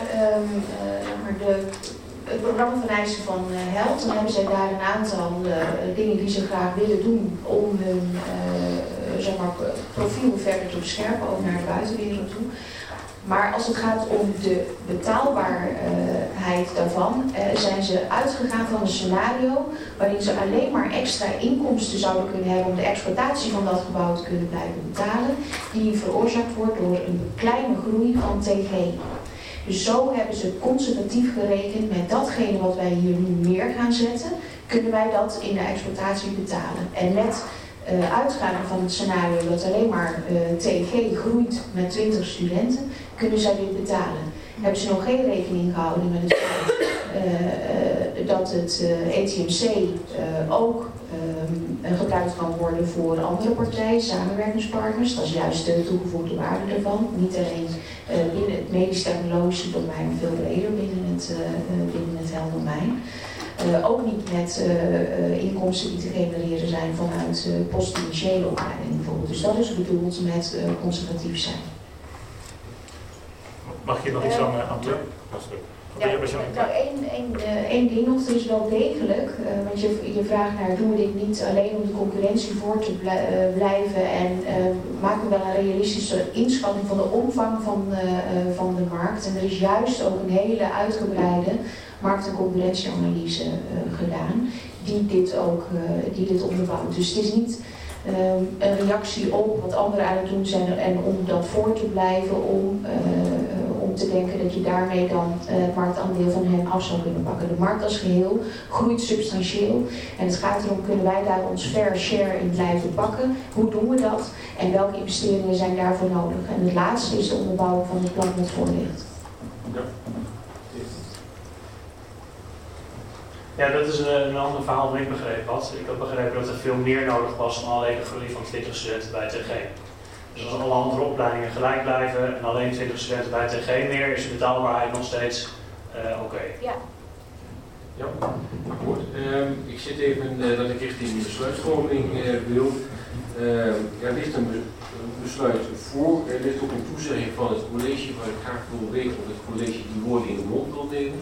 het programma van eisen van HELT, dan hebben zij daar een aantal dingen die ze graag willen doen om hun profiel verder te bescherpen, ook naar de buitenwereld toe. Maar als het gaat om de betaalbaarheid daarvan, zijn ze uitgegaan van een scenario waarin ze alleen maar extra inkomsten zouden kunnen hebben om de exploitatie van dat gebouw te kunnen blijven betalen, die veroorzaakt wordt door een kleine groei van TG. Dus zo hebben ze conservatief gerekend met datgene wat wij hier nu neer gaan zetten, kunnen wij dat in de exploitatie betalen. En met uitgaande van het scenario dat alleen maar TG groeit met 20 studenten, kunnen zij dit betalen. Hebben ze nog geen rekening gehouden met het feit dat het ETMC ook gebruikt kan worden voor andere partijen, samenwerkingspartners. Dat is juist de toegevoegde waarde daarvan. Niet alleen binnen het medisch-technologische domein, maar veel breder binnen het HELT-domein. Ook niet met inkomsten die te genereren zijn vanuit postinitiële opleiding bijvoorbeeld. Dus dat is bedoeld met conservatief zijn. Mag je nog iets aan toe? Ja, nou, één ding nog, er is wel degelijk, want je vraagt naar doen we dit niet alleen om de concurrentie voor te blijven en maken we wel een realistische inschatting van de omvang van de markt. En er is juist ook een hele uitgebreide markt- en concurrentieanalyse gedaan die dit onderbouwt. Dus het is niet een reactie op wat anderen aan het doen zijn en om dat voor te blijven, om te denken dat je daarmee dan het marktaandeel van hen af zou kunnen pakken. De markt als geheel groeit substantieel en het gaat erom, kunnen wij daar ons fair share in blijven pakken? Hoe doen we dat? En welke investeringen zijn daarvoor nodig? En het laatste is de onderbouwing van het plan met voorlicht. Ja, dat is een ander verhaal dan ik begrepen had. Ik had begrepen dat er veel meer nodig was dan alleen de groei van 20 studenten bij TG. Dus als alle andere opleidingen gelijk blijven en alleen 20 studenten bij TG meer, is de betaalbaarheid nog steeds oké. Ja. Ja, goed. Ik zit even dat ik richting de besluitvorming wil. Er ligt een besluit voor. Er ligt ook een toezegging van het college, waar ik graag wil weten of het college die woorden in de mond wil nemen.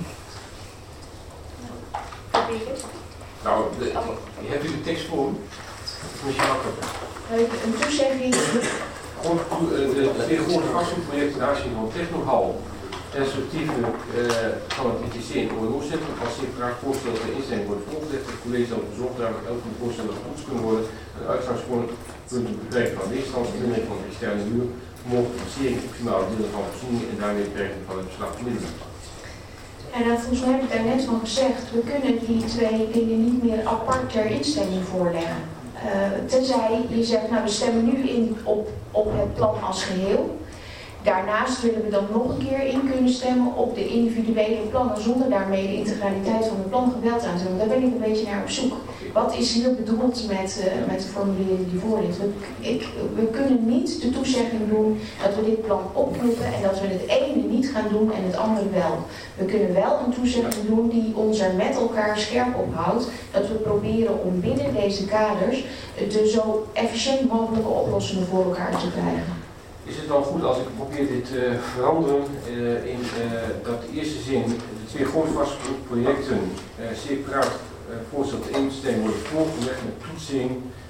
Nou, hebt u de tekst voor u? Misschien makkelijker. Een toezegging. Gewoon het tegenwoordig vastgoedproject ten aanzien van Technohal, respectievelijk van het ITC en ONO-centrum, als separaat voorstel ter instelling wordt voorgelegd. Het college zal bezorgd dat elk van de voorstellen gepoetst kunnen worden. De uitgangspunten beperking van weerstand, vermindering van de externe muur, mogelijke financiering, optimale delen van voorzieningen en daarmee beperking van het beslag verminderen. En volgens mij heb ik daar net van gezegd, we kunnen die twee dingen niet meer apart ter instemming voorleggen. Tenzij je zegt, nou we stemmen nu in op het plan als geheel. Daarnaast willen we dan nog een keer in kunnen stemmen op de individuele plannen zonder daarmee de integraliteit van het plan geweld aan te doen. Daar ben ik een beetje naar op zoek. Wat is hier bedoeld met de formulering die voor ligt? We kunnen niet de toezegging doen dat we dit plan opknippen en dat we het ene niet gaan doen en het andere wel. We kunnen wel een toezegging doen die ons er met elkaar scherp op houdt, dat we proberen om binnen deze kaders de zo efficiënt mogelijke oplossingen voor elkaar te krijgen. Is het dan goed als ik probeer dit te veranderen in dat de eerste zin, de twee grondvastgoedprojecten separaat voorstel tot instemming worden voorgelegd met toetsing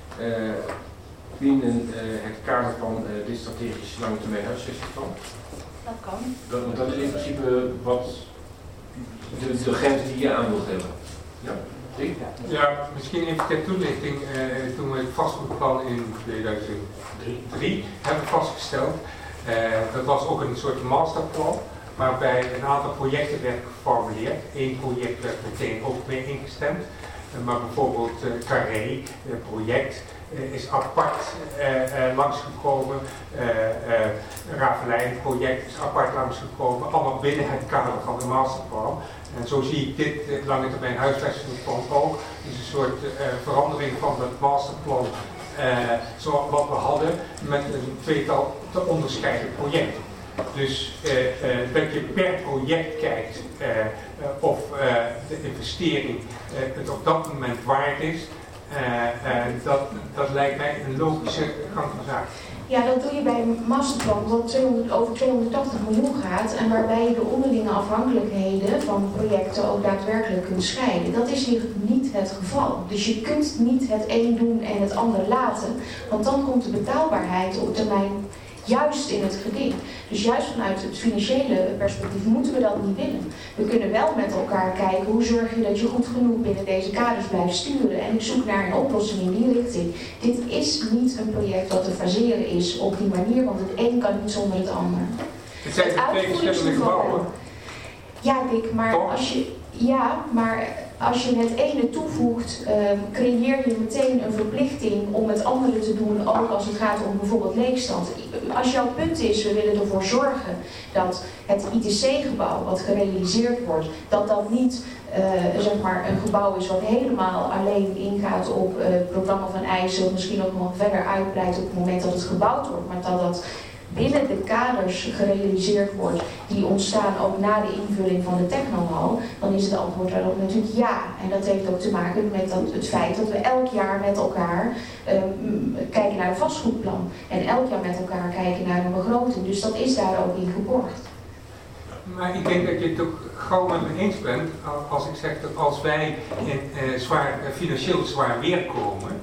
binnen het kader van dit strategisch langetermijn huisvestingsplan? Dat kan. Dat is in principe wat de grens die je aan wilt hebben. Ja? Ja, misschien even ter toelichting. Toen we het vastgoedplan in 2003 hebben vastgesteld, dat was ook een soort masterplan, waarbij een aantal projecten werd geformuleerd. Eén project werd meteen ook mee ingestemd, maar bijvoorbeeld Carré, het project, is apart langsgekomen. Ravelijn project is apart langsgekomen, allemaal binnen het kader van de masterplan. En zo zie ik dit lange termijn huisvestingsplan ook. Dus een soort verandering van het masterplan zoals wat we hadden met een tweetal te onderscheiden projecten. Dus dat je per project kijkt of de investering het op dat moment waard is, dat lijkt mij een logische gang van zaken. Ja, dat doe je bij een masterplan wat over 280 miljoen gaat en waarbij je de onderlinge afhankelijkheden van projecten ook daadwerkelijk kunt scheiden. Dat is hier niet het geval. Dus je kunt niet het een doen en het ander laten, want dan komt de betaalbaarheid op termijn juist in het geding. Dus juist vanuit het financiële perspectief moeten we dat niet willen. We kunnen wel met elkaar kijken hoe zorg je dat je goed genoeg binnen deze kaders blijft sturen. En ik zoek naar een oplossing in die richting. Dit is niet een project dat te faseren is op die manier, want het een kan niet zonder het ander. Het zijn twee verschillende gebouwen. Ja, Dick, maar als je het ene toevoegt, creëer je meteen een verplichting om het andere te doen, ook als het gaat om bijvoorbeeld leegstand. Als jouw punt is, we willen ervoor zorgen dat het ITC-gebouw wat gerealiseerd wordt, dat dat niet zeg maar een gebouw is wat helemaal alleen ingaat op het programma van eisen, of misschien ook nog verder uitbreidt op het moment dat het gebouwd wordt, maar dat dat binnen de kaders gerealiseerd wordt die ontstaan ook na de invulling van de technohal, dan is het antwoord daarop natuurlijk ja. En dat heeft ook te maken met het feit dat we elk jaar met elkaar kijken naar een vastgoedplan. En elk jaar met elkaar kijken naar een begroting. Dus dat is daar ook in geborgd. Maar ik denk dat je het ook gauw met me eens bent als ik zeg dat als wij in financieel zwaar weer komen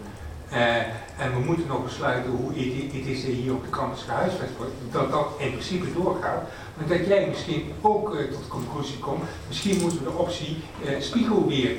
en we moeten nog besluiten hoe ITC hier op de campus gehuisvest wordt, dat dat in principe doorgaat. Maar dat jij misschien ook tot de conclusie komt, misschien moeten we de optie spiegel weer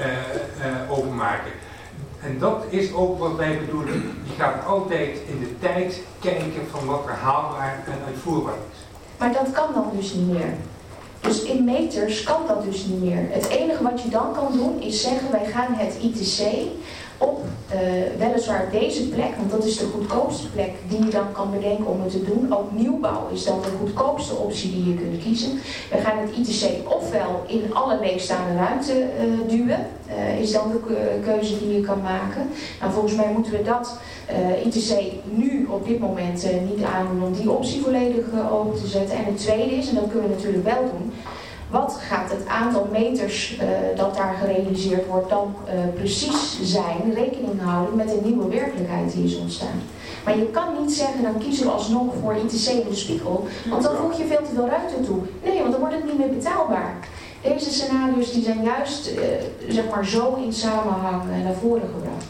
overmaken. En dat is ook wat wij bedoelen. Je gaat altijd in de tijd kijken van wat er haalbaar en uitvoerbaar is. Maar dat kan dan dus niet meer. Dus in meters kan dat dus niet meer. Het enige wat je dan kan doen is zeggen, wij gaan het ITC op weliswaar deze plek, want dat is de goedkoopste plek die je dan kan bedenken om het te doen. Ook nieuwbouw is dan de goedkoopste optie die je kunt kiezen. We gaan het ITC ofwel in alle leegstaande ruimte duwen, is dan de keuze die je kan maken. Nou, volgens mij moeten we dat ITC nu op dit moment niet aandoen om die optie volledig open te zetten. En het tweede is, en dat kunnen we natuurlijk wel doen, wat gaat het aantal meters dat daar gerealiseerd wordt dan precies zijn, rekening houden met de nieuwe werkelijkheid die is ontstaan. Maar je kan niet zeggen, dan kiezen we alsnog voor ITC in de spiegel, want dan voeg je veel te veel ruimte toe. Nee, want dan wordt het niet meer betaalbaar. Deze scenario's die zijn juist zeg maar zo in samenhang naar voren gebracht.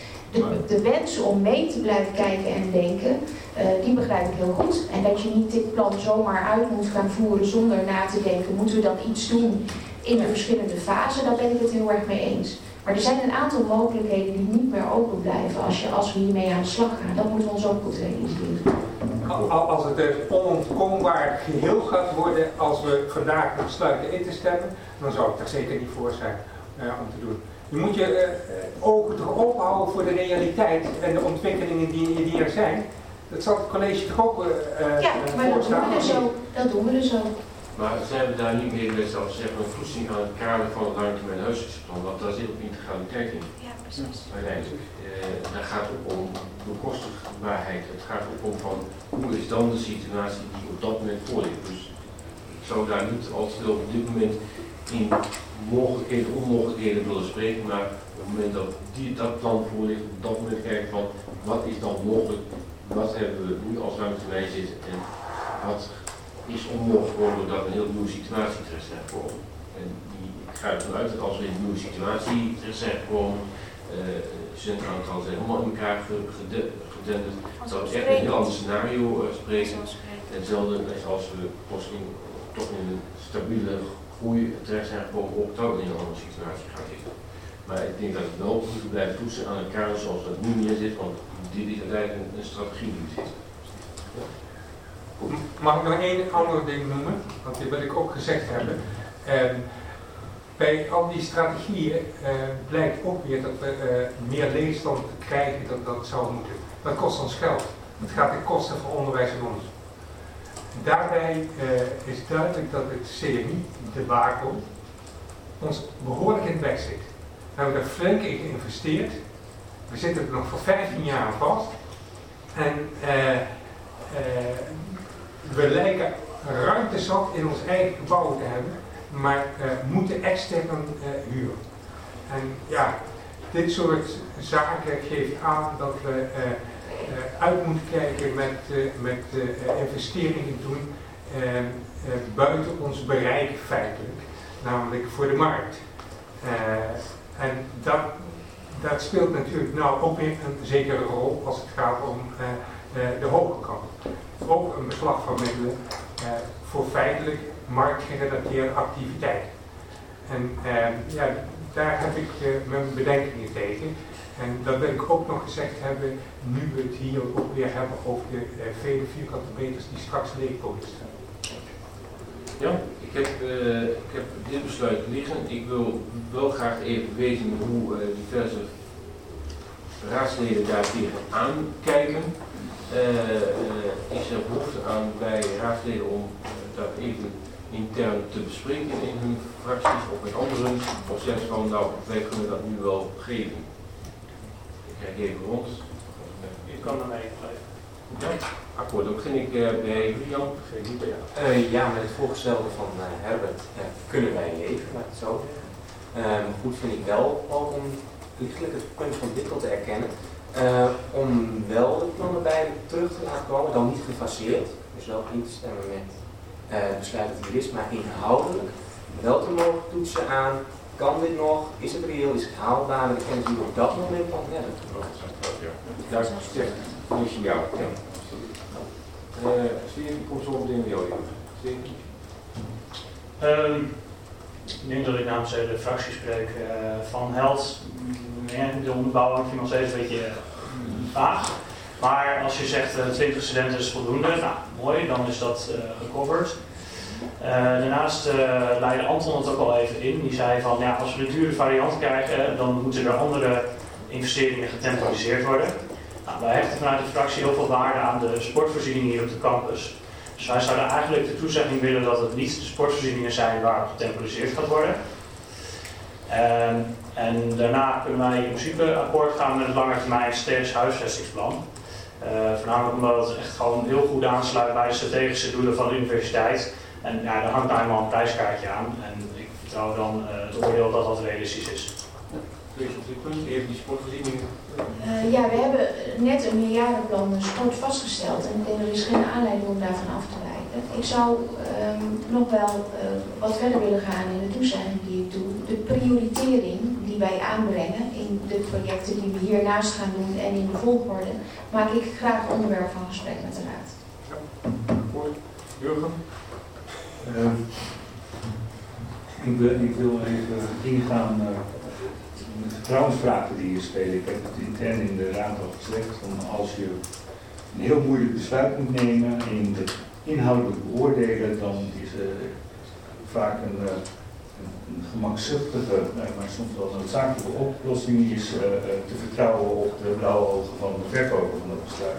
De wens om mee te blijven kijken en denken, die begrijp ik heel goed. En dat je niet dit plan zomaar uit moet gaan voeren zonder na te denken, moeten we dan iets doen in de verschillende fasen, daar ben ik het heel erg mee eens. Maar er zijn een aantal mogelijkheden die niet meer open blijven als we hiermee aan de slag gaan. Dat moeten we ons ook goed realiseren. Als het een onontkoombaar geheel gaat worden, als we vandaag besluiten in te stemmen, dan zou ik daar zeker niet voor zijn om te doen. Je moet je ogen toch openhouden voor de realiteit en de ontwikkelingen die er zijn. Dat zal het college toch ook ja, maar dat doen we dus zo. Maar zijn we daar niet mee geweest als zeggen een voeding aan het kader van het langetermijn huisvestplan, want daar zit ook integraliteit in. Ja, precies. Uiteindelijk. Daar gaat het ook om bekostigbaarheid. Het gaat ook om van hoe is dan de situatie die op dat moment voor ligt. Dus ik zou daar niet al te veel op dit moment in mogelijkheden, onmogelijkheden willen spreken, maar op het moment dat dat plan voor ligt, op dat moment kijken van wat is dan mogelijk, wat hebben we nu als langetermijn zitten en wat is onmogelijk geworden doordat een heel nieuwe situatie terecht zijn gekomen. En ik ga ervan uit dat als we in een nieuwe situatie terecht zijn gekomen, studentaantallen zijn helemaal in elkaar gedenderd, dat we echt een heel ander scenario spreken. En hetzelfde als we plotseling toch in een stabiele groei terecht zijn gekomen, ook dat in een andere situatie gaat zitten. Maar ik denk dat het wel moet blijven toetsen aan het kader zoals dat nu neer zit, want dit is uiteindelijk een strategie die zit. Ja. Mag ik nog één ander ding noemen? Want dit wil ik ook gezegd hebben. Bij al die strategieën blijkt ook weer dat we meer leegstand krijgen dan dat zou moeten. Dat kost ons geld. Dat gaat ten koste van onderwijs en onderzoek. Daarbij is duidelijk dat het CMI, de waakhond, ons behoorlijk in het weg zit. We hebben er flink in geïnvesteerd. We zitten er nog voor 15 jaar aan vast. En we lijken ruimte zat in ons eigen gebouw te hebben, maar moeten extern huren. En ja, dit soort zaken geeft aan dat we uit moeten kijken met investeringen doen buiten ons bereik feitelijk, namelijk voor de markt. En dat speelt natuurlijk nou ook weer een zekere rol als het gaat om de hoge kant. Ook een beslag van middelen voor feitelijk marktgerelateerde activiteit. En ja, daar heb ik mijn bedenkingen tegen. En dat wil ik ook nog gezegd hebben, nu we het hier ook weer hebben over de vele vierkante meters die straks leegpolen staan. Ja, ik heb dit besluit liggen. Ik wil wel graag even weten hoe diverse raadsleden daar tegen aankijken. Is er behoefte aan bij raadsleden om dat even intern te bespreken in hun fracties of met anderen? Of zelfs van, nou, wij kunnen dat nu wel geven. Ik kijk even rond. Je kan ermee blijven. Ja, akkoord. Dan begin ik bij Jan. Ja, met het voorgestelde van Herbert kunnen wij leven, laat ik het zo zeggen. Goed vind ik wel ook om lichtelijk het punt van Dikkel te erkennen. Om wel de plannen bij terug te laten komen, dan niet gefaseerd. Dus wel in te stemmen met het besluit dat hier is, maar inhoudelijk wel te mogen toetsen aan, kan dit nog, is het reëel, is het haalbaar, de kennis die we op dat moment van hebben. Daar is het dus jou. Steven, kom zo meteen bij jou. Ik denk dat ik namens de fractie spreek van Held. De onderbouwing vind ik nog steeds een beetje vaag. Maar als je zegt 20 studenten is voldoende, nou mooi, dan is dat gecoverd. Daarnaast leidde Anton het ook al even in. Die zei van ja, als we de dure variant krijgen, dan moeten er andere investeringen getemporaliseerd worden. Nou, wij hechten vanuit de fractie heel veel waarde aan de sportvoorzieningen hier op de campus. Dus wij zouden eigenlijk de toezegging willen dat het niet de sportvoorzieningen zijn waar getemporaliseerd gaat worden. En daarna kunnen wij in principe akkoord gaan met het langetermijn strategisch huisvestingsplan. Voornamelijk omdat het echt gewoon heel goed aansluit bij de strategische doelen van de universiteit. En ja, daar hangt nou eenmaal een prijskaartje aan. En ik vertrouw dan het oordeel dat dat realistisch is. Even die sportvoorzieningen. Ja, we hebben net een meerjarenplan sport vastgesteld en ik denk er is geen aanleiding om daarvan af te wijken. Ik zou nog wel wat verder willen gaan in de toezegging die ik doe. De prioritering die wij aanbrengen in de projecten die we hiernaast gaan doen en in de volgorde, maak ik graag onderwerp van gesprek met de Raad. Ja, goed. Jurgen? Ik wil even ingaan de vertrouwensvragen die hier spelen. Ik heb het intern in de Raad al gezegd, als je een heel moeilijk besluit moet nemen en het inhoudelijk beoordelen, dan is er vaak een gemakzuchtige, maar soms wel een noodzakelijke oplossing is te vertrouwen op de blauwe ogen van de verkoper van dat besluit.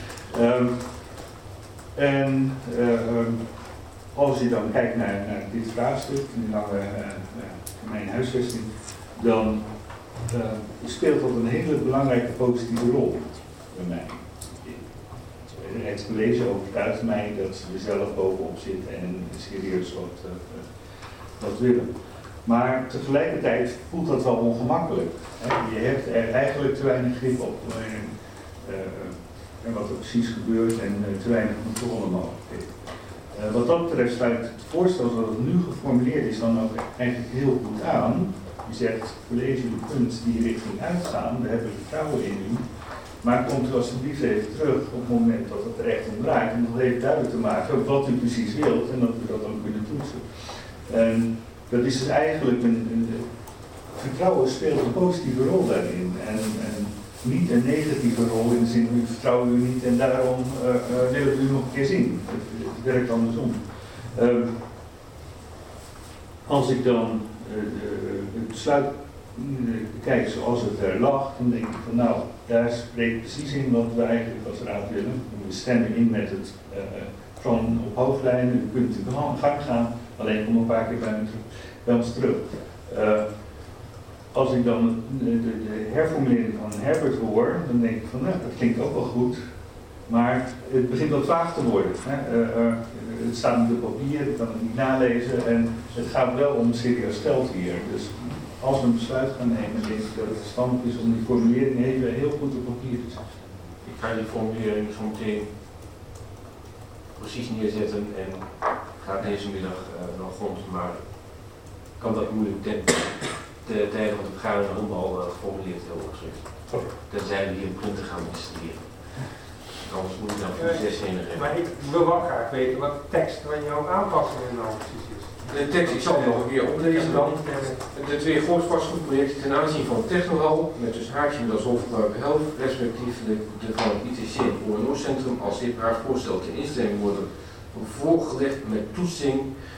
Als je dan kijkt naar dit vraagstuk, die lange termijn huisvesting, dan speelt dat een hele belangrijke positieve rol bij mij. Het college overtuigt mij dat ze er zelf bovenop zitten en serieus wat willen. Maar tegelijkertijd voelt dat wel ongemakkelijk. Je hebt er eigenlijk te weinig grip op en wat er precies gebeurt en te weinig controlemogelijkheden. Wat dat betreft sluit het voorstel zoals het nu geformuleerd is dan ook eigenlijk heel goed aan. Je zegt, college, u kunt die richting uitgaan, we hebben vertrouwen in u. Maar komt u alsjeblieft even terug op het moment dat het er echt om draait, om nog even duidelijk te maken wat u precies wilt en dat we dat dan kunnen toetsen. En dat is dus eigenlijk vertrouwen speelt een positieve rol daarin en niet een negatieve rol in de zin van u vertrouwen u niet en daarom willen we u nog een keer zien. Het werkt andersom. Als ik dan het besluit kijk zoals het er lag, dan denk ik van nou, daar spreekt precies in wat we eigenlijk als raad willen. We stemmen in met het gewoon op hoofdlijnen, u kunt in gang gaan, alleen kom een paar keer bij ons terug. Als ik dan de herformulering van Herbert hoor, dan denk ik van nou, dat klinkt ook wel goed, maar het begint wat vaag te worden. Het staat niet op papier, ik kan het niet nalezen en het gaat wel om een serieus geld hier. Dus als we een besluit gaan nemen, denk ik dat het verstandig is om die formulering even heel goed op papier te zetten. Ik ga die formulering zo meteen precies neerzetten en ga deze middag nog rond, maar kan dat moeilijk tijdens de vergadering al geformuleerd heel opgeschreven. Tenzij we hier een printer gaan installeren. Anders moet ik dan voor 6 heen rennen. Maar ik wil wel graag weten wat de tekst van jouw aanpassingen nou precies is. De tekst, ik zal hem nog een keer oplezen dan. De 2 grootvastgoedprojecten ten aanzien van de Technohal, met dus haakje met als hoofdgebruik helft, respectievelijk de van het ITC en ONO-centrum als separaat voorstel ter instemming worden voorgelegd met toetsing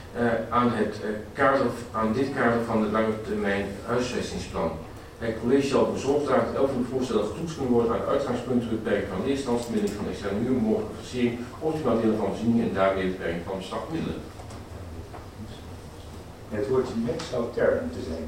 aan dit kader van het lange termijn huisvestingsplan. Het college zal bezorgd raken dat elk van de voorstellen getoetst kunnen worden aan uitgangspunten beperking van leerstand, middel van externe huur, mogelijke versiering, optimaal delen van voorzieningen en daarmee beperking van startmiddelen. Het woordje met zou term te zijn.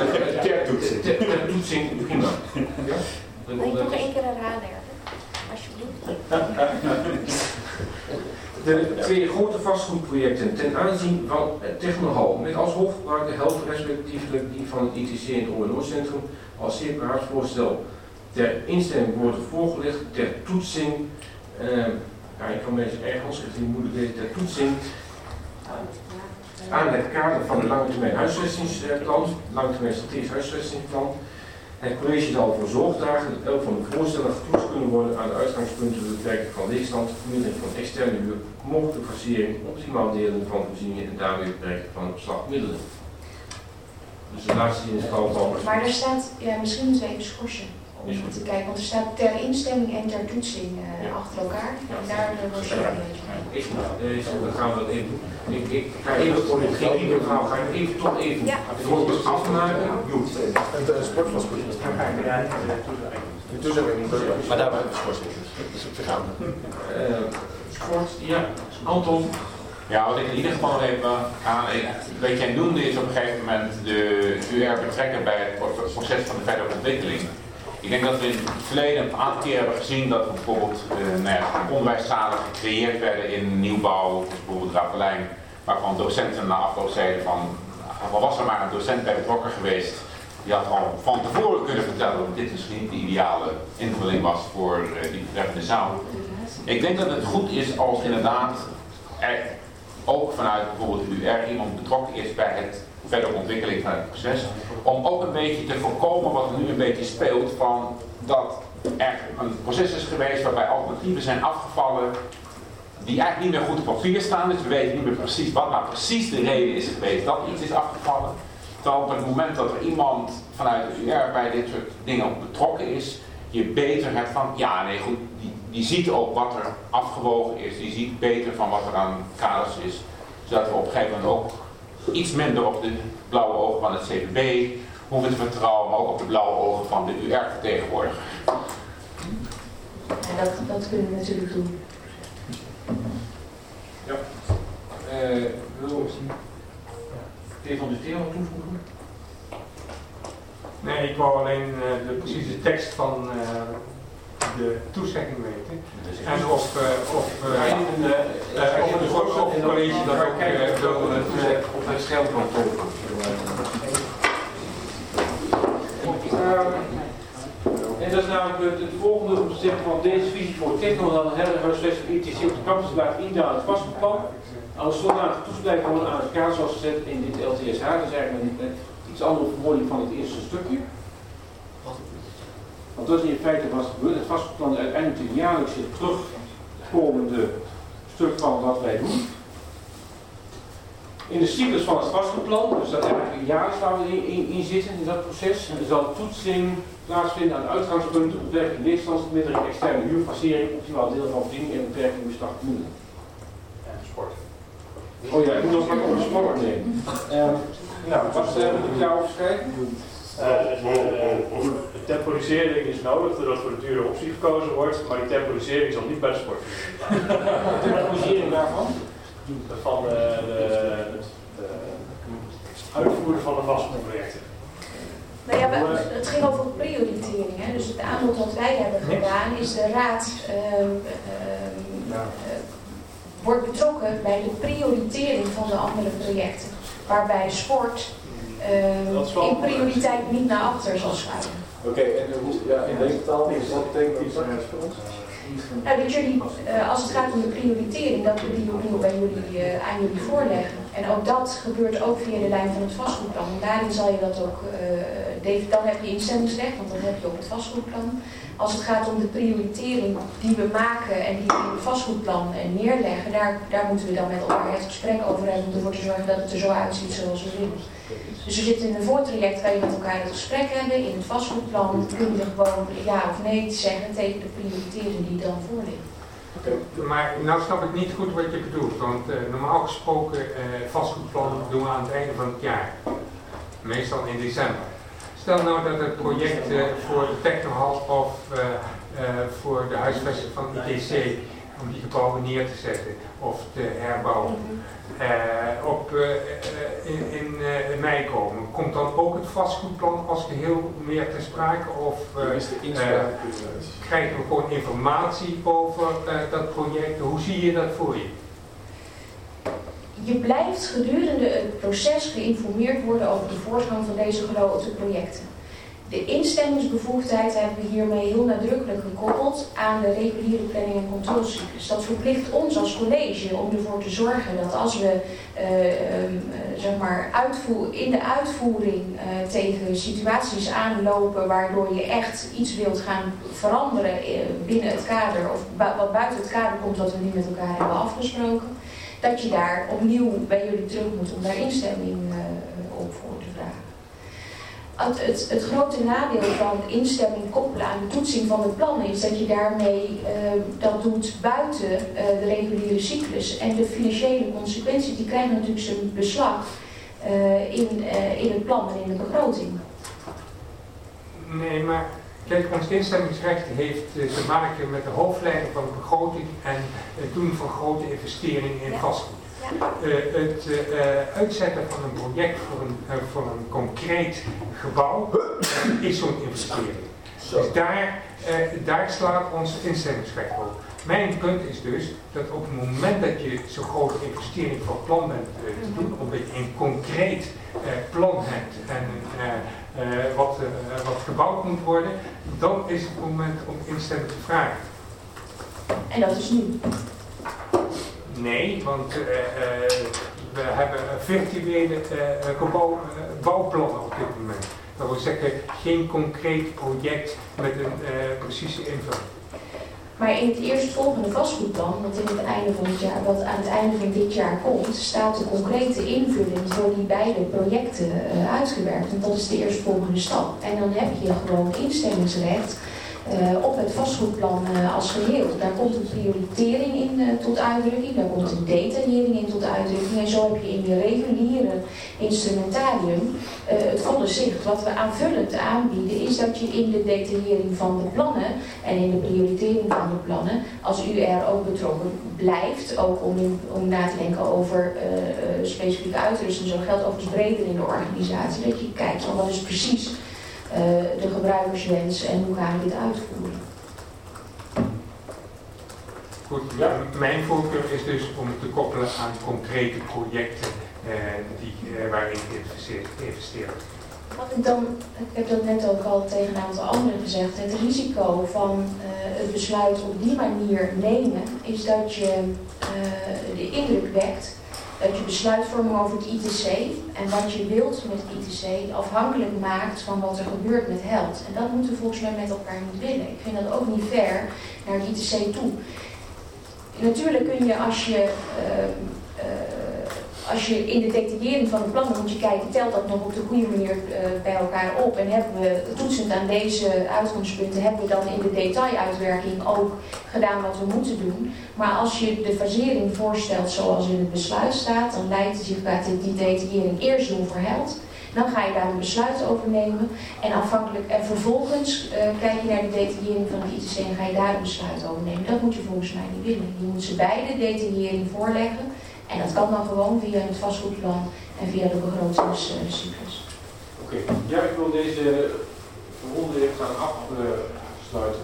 Ter toetsing, prima. Ja? Wil je nog één keer herhalen, alsjeblieft? De twee grote vastgoedprojecten ten aanzien van Technohal met als hoofdgebruik de helft respectievelijk die van het ITC en het ONO-centrum als separaatsvoorstel ter instemming worden voorgelegd ter toetsing, ik kan deze eigen handschrift niet moeilijk lezen, ter toetsing aan het kader van het langetermijn huisvestingsplan, langetermijn strategisch huisvestingsplan. Het college zal ervoor zorg dragen dat elk van de voorstellen getoetst kunnen worden aan de uitgangspunten de beperking van leegstand, vermindering van externe huur, mogelijke fasering, optimaal delen van voorzieningen en daarmee beperking van opslagmiddelen. Dus de laatste zin is al van. Maar er staat, misschien moeten we even schorsen om te kijken, want er staat ter instemming en ter toetsing achter elkaar. En daar was je een beetje. Dan gaan we dat even doen. Ik ga even voor het geen verhaal, ga ik even toch even afmaken. En de sport was goed. De toezegging. Maar daar waren de sportzitters. Dus op zich aan. Sport, ja. Anton. Ja, wat ik in ieder geval even wat jij noemde is op een gegeven moment de UR betrekken bij het proces van de verdere ontwikkeling. Ik denk dat we in het verleden een aantal keer hebben gezien dat bijvoorbeeld onderwijszalen gecreëerd werden in nieuwbouw, bijvoorbeeld Rapelijn, waarvan docenten na afloop zeiden van, was er maar een docent bij betrokken geweest, die had al van tevoren kunnen vertellen dat dit misschien niet de ideale invulling was voor die betreffende zaal. Ik denk dat het goed is als inderdaad er ook vanuit bijvoorbeeld de UR iemand betrokken is bij het verdere ontwikkeling van het proces, om ook een beetje te voorkomen wat er nu een beetje speelt van dat er een proces is geweest waarbij alternatieven zijn afgevallen die eigenlijk niet meer goed op papier staan, dus we weten niet meer precies wat nou precies de reden is geweest dat iets is afgevallen. Terwijl op het moment dat er iemand vanuit de UR bij dit soort dingen betrokken is, je beter hebt van, ja nee goed, die ziet ook wat er afgewogen is, die ziet beter van wat er aan kaders is, zodat we op een gegeven moment ook iets minder op de blauwe ogen van het CPB hoeven te vertrouwen, maar ook op de blauwe ogen van de UR-vertegenwoordiger. Ja, dat kunnen we natuurlijk doen. Ja. Wil Stefan de Theo toevoegen? Nee, ik wou alleen de precieze tekst van de toezegging weten. En of het college dat ook wil op het scherm kan tonen. En dat is namelijk het volgende opzet van deze visie voor Technohal en herderhuisvesting ITC op de campus laat indaan het vastgoedplan. Als zodanig toesluit worden aan het kader zoals gezet in dit LTSH. Dat is eigenlijk net iets andere verwoording van het eerste stukje. Want dat is in feite wat gebeurt. Het vastgoedplan is uiteindelijk een jaarlijkse terugkomende stuk van wat wij doen. In de cyclus van het vastgoedplan, dus dat hebben we jaarlijks waar we in zitten in dat proces, zal toetsing plaatsvinden aan uitgangspunten, beperking leegstandsvermindering, externe huurfasering, optimaal deel van voorziening en beperking beslagmiddelen. En sport. Oh ja, ik moet nog maar op de sport nemen. Wat moet ik daarover schrijven? De temporisering is nodig doordat voor de dure optie gekozen wordt, maar die temporisering zal niet bij de sport. De temporisering daarvan? Van de uitvoeren van de vastgoedprojecten. Nou ja, het ging over prioritering. Hè? Dus het aanbod wat wij hebben gedaan is de raad wordt betrokken bij de prioritering van de andere projecten. Waarbij sport in prioriteit niet naar achter zal schuiven. Oké, en in deze taal, wat betekent die voor ons? Nou, dat jullie, als het gaat om de prioritering, dat we die opnieuw bij jullie, aan jullie voorleggen. En ook dat gebeurt ook via de lijn van het vastgoedplan. En daarin zal je dat ook, dan heb je instemmingsrecht, want dan heb je ook het vastgoedplan. Als het gaat om de prioritering die we maken en die we in het vastgoedplan neerleggen, daar moeten we dan met elkaar het gesprek over hebben om ervoor te zorgen dat het er zo uitziet zoals we willen. Dus we zitten in een voortraject, kan je met elkaar het gesprek hebben. In het vastgoedplan kun je er gewoon ja of nee zeggen tegen de prioritering die dan voor ligt. Maar nou snap ik niet goed wat je bedoelt, want normaal gesproken vastgoedplan doen we aan het einde van het jaar. Meestal in december. Stel nou dat het project voor de Technohal of voor de huisvesting van ITC om die gebouwen neer te zetten of te herbouwen, in mei komen. Komt dan ook het vastgoedplan als geheel meer ter sprake of krijgen we gewoon informatie over dat project? Hoe zie je dat voor je? Je blijft gedurende het proces geïnformeerd worden over de voortgang van deze grote projecten. De instemmingsbevoegdheid hebben we hiermee heel nadrukkelijk gekoppeld aan de reguliere planning- en controlecyclus. Dat verplicht ons als college om ervoor te zorgen dat als we in de uitvoering tegen situaties aanlopen waardoor je echt iets wilt gaan veranderen binnen het kader of wat buiten het kader komt wat we nu met elkaar hebben afgesproken, dat je daar opnieuw bij jullie terug moet om daar instemming op voor te vragen. Het grote nadeel van instemming koppelen aan de toetsing van het plan is dat je daarmee dat doet buiten de reguliere cyclus. En de financiële consequenties die krijgen natuurlijk zijn beslag in het plan en in de begroting. Nee, maar kijk, ons instemmingsrecht heeft te maken met de hoofdlijnen van de begroting en het doen van grote investeringen in vastgoed. Het uitzetten van een project voor een concreet gebouw is zo'n investering. Dus daar slaat ons instemmingsrecht op. Mijn punt is dus dat op het moment dat je zo'n grote investering van plan bent te doen, omdat je een concreet plan hebt en wat gebouwd moet worden, dan is het moment om instemming te vragen. En dat is nu? Nee, want we hebben virtuele bouwplannen op dit moment. Dat wil zeggen, geen concreet project met een precieze invulling. Maar in het eerstvolgende vastgoedplan, wat aan het einde van dit jaar komt, staat de concrete invulling voor die beide projecten uitgewerkt. En dat is de eerstvolgende stap. En dan heb je gewoon instemmingsrecht op het vastgoedplan als geheel. Daar komt een prioritering in tot uitdrukking, daar komt een detaillering in tot uitdrukking. En zo heb je in je reguliere instrumentarium het volle zicht. Wat we aanvullend aanbieden is dat je in de detaillering van de plannen en in de prioritering van de plannen, als u er ook betrokken blijft, ook om na te denken over specifieke uitrusting, zo geldt overigens breder in de organisatie, dat je kijkt van wat is precies de gebruikerswens en hoe gaan we dit uitvoeren. Goed, ja. Mijn voorkeur is dus om te koppelen aan concrete projecten waarin geïnvesteerd wordt. Ik heb dat net ook al tegen een aantal anderen gezegd, het risico van het besluit op die manier nemen is dat je de indruk wekt dat je besluitvorming over het ITC en wat je wilt met het ITC afhankelijk maakt van wat er gebeurt met HELT. En dat moeten we volgens mij met elkaar niet willen. Ik vind dat ook niet fair naar het ITC toe. Natuurlijk kun je als je in de detaillering van de plannen moet je kijken, telt dat nog op de goede manier bij elkaar op en hebben we toetsend aan deze uitgangspunten, hebben we dan in de detailuitwerking ook gedaan wat we moeten doen. Maar als je de fasering voorstelt zoals in het besluit staat, dan lijkt het je gaat die detaillering eerst doen voor HELT. Dan ga je daar een besluit over nemen en vervolgens kijk je naar de detaillering van het ITC en ga je daar een besluit over nemen. Dat moet je volgens mij niet willen. Je moet ze beide detaillering voorleggen. En dat kan dan gewoon via het vastgoedplan en via de begrotingscyclus. Oké. Ja, ik wil deze ronde even gaan afsluiten.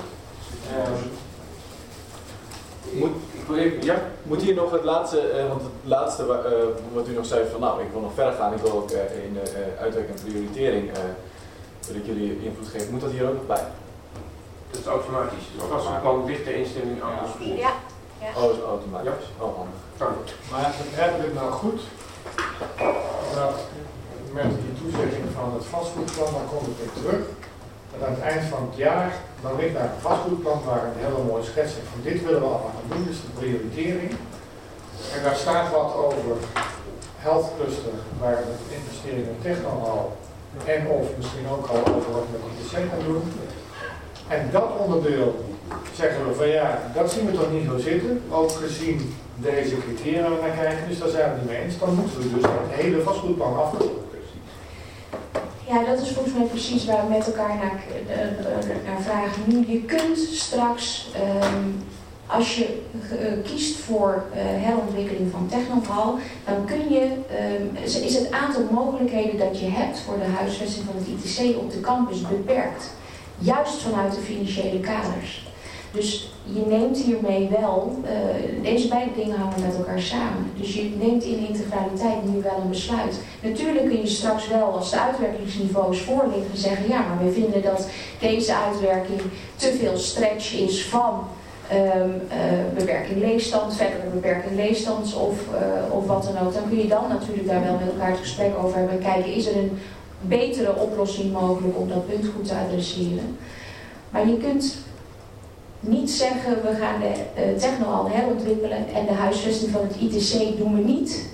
Moet hier nog het laatste, want het laatste wat u nog zei van nou, ik wil nog verder gaan, ik wil ook in uitwerking en prioritering wil ik jullie invloed geven. Moet dat hier ook nog bij? Dat is automatisch. Het vastgoedplan ligt de instemming aan ons voor. Ja. Oh, dat is automatisch. Ja. Oh, handig. Maar begrijp ik het nou goed, dat met die toezegging van het vastgoedplan, daar kom ik weer terug, dat aan het eind van het jaar, dan ligt daar een vastgoedplan waar een hele mooie schets is van dit willen we allemaal gaan doen, dus de prioritering. En daar staat wat over health cluster, waar we investeringen in technohal en of misschien ook al over wat we met ITC gaan doen. En dat onderdeel zeggen we van ja, dat zien we toch niet zo zitten, ook gezien deze criteria waar we naar kijken, dus daar zijn we niet mee eens. Dan moeten we dus het hele vastgoedplan afgesloten. Ja, dat is volgens mij precies waar we met elkaar naar vragen. Nu, je kunt straks als je kiest voor herontwikkeling van Technohal, dan is het aantal mogelijkheden dat je hebt voor de huisvesting van het ITC op de campus beperkt. Juist vanuit de financiële kaders. Dus je neemt hiermee wel, deze beide dingen hangen met elkaar samen. Dus je neemt in integraliteit nu wel een besluit. Natuurlijk kun je straks wel, als de uitwerkingsniveaus voorliggen, zeggen ja, maar we vinden dat deze uitwerking te veel stretch is van beperking leesstand, verdere beperking leesstand of wat dan ook. Dan kun je dan natuurlijk daar wel met elkaar het gesprek over hebben en kijken, is er een betere oplossing mogelijk om dat punt goed te adresseren. Maar je kunt niet zeggen, we gaan de Technohal herontwikkelen en de huisvesting van het ITC doen we niet.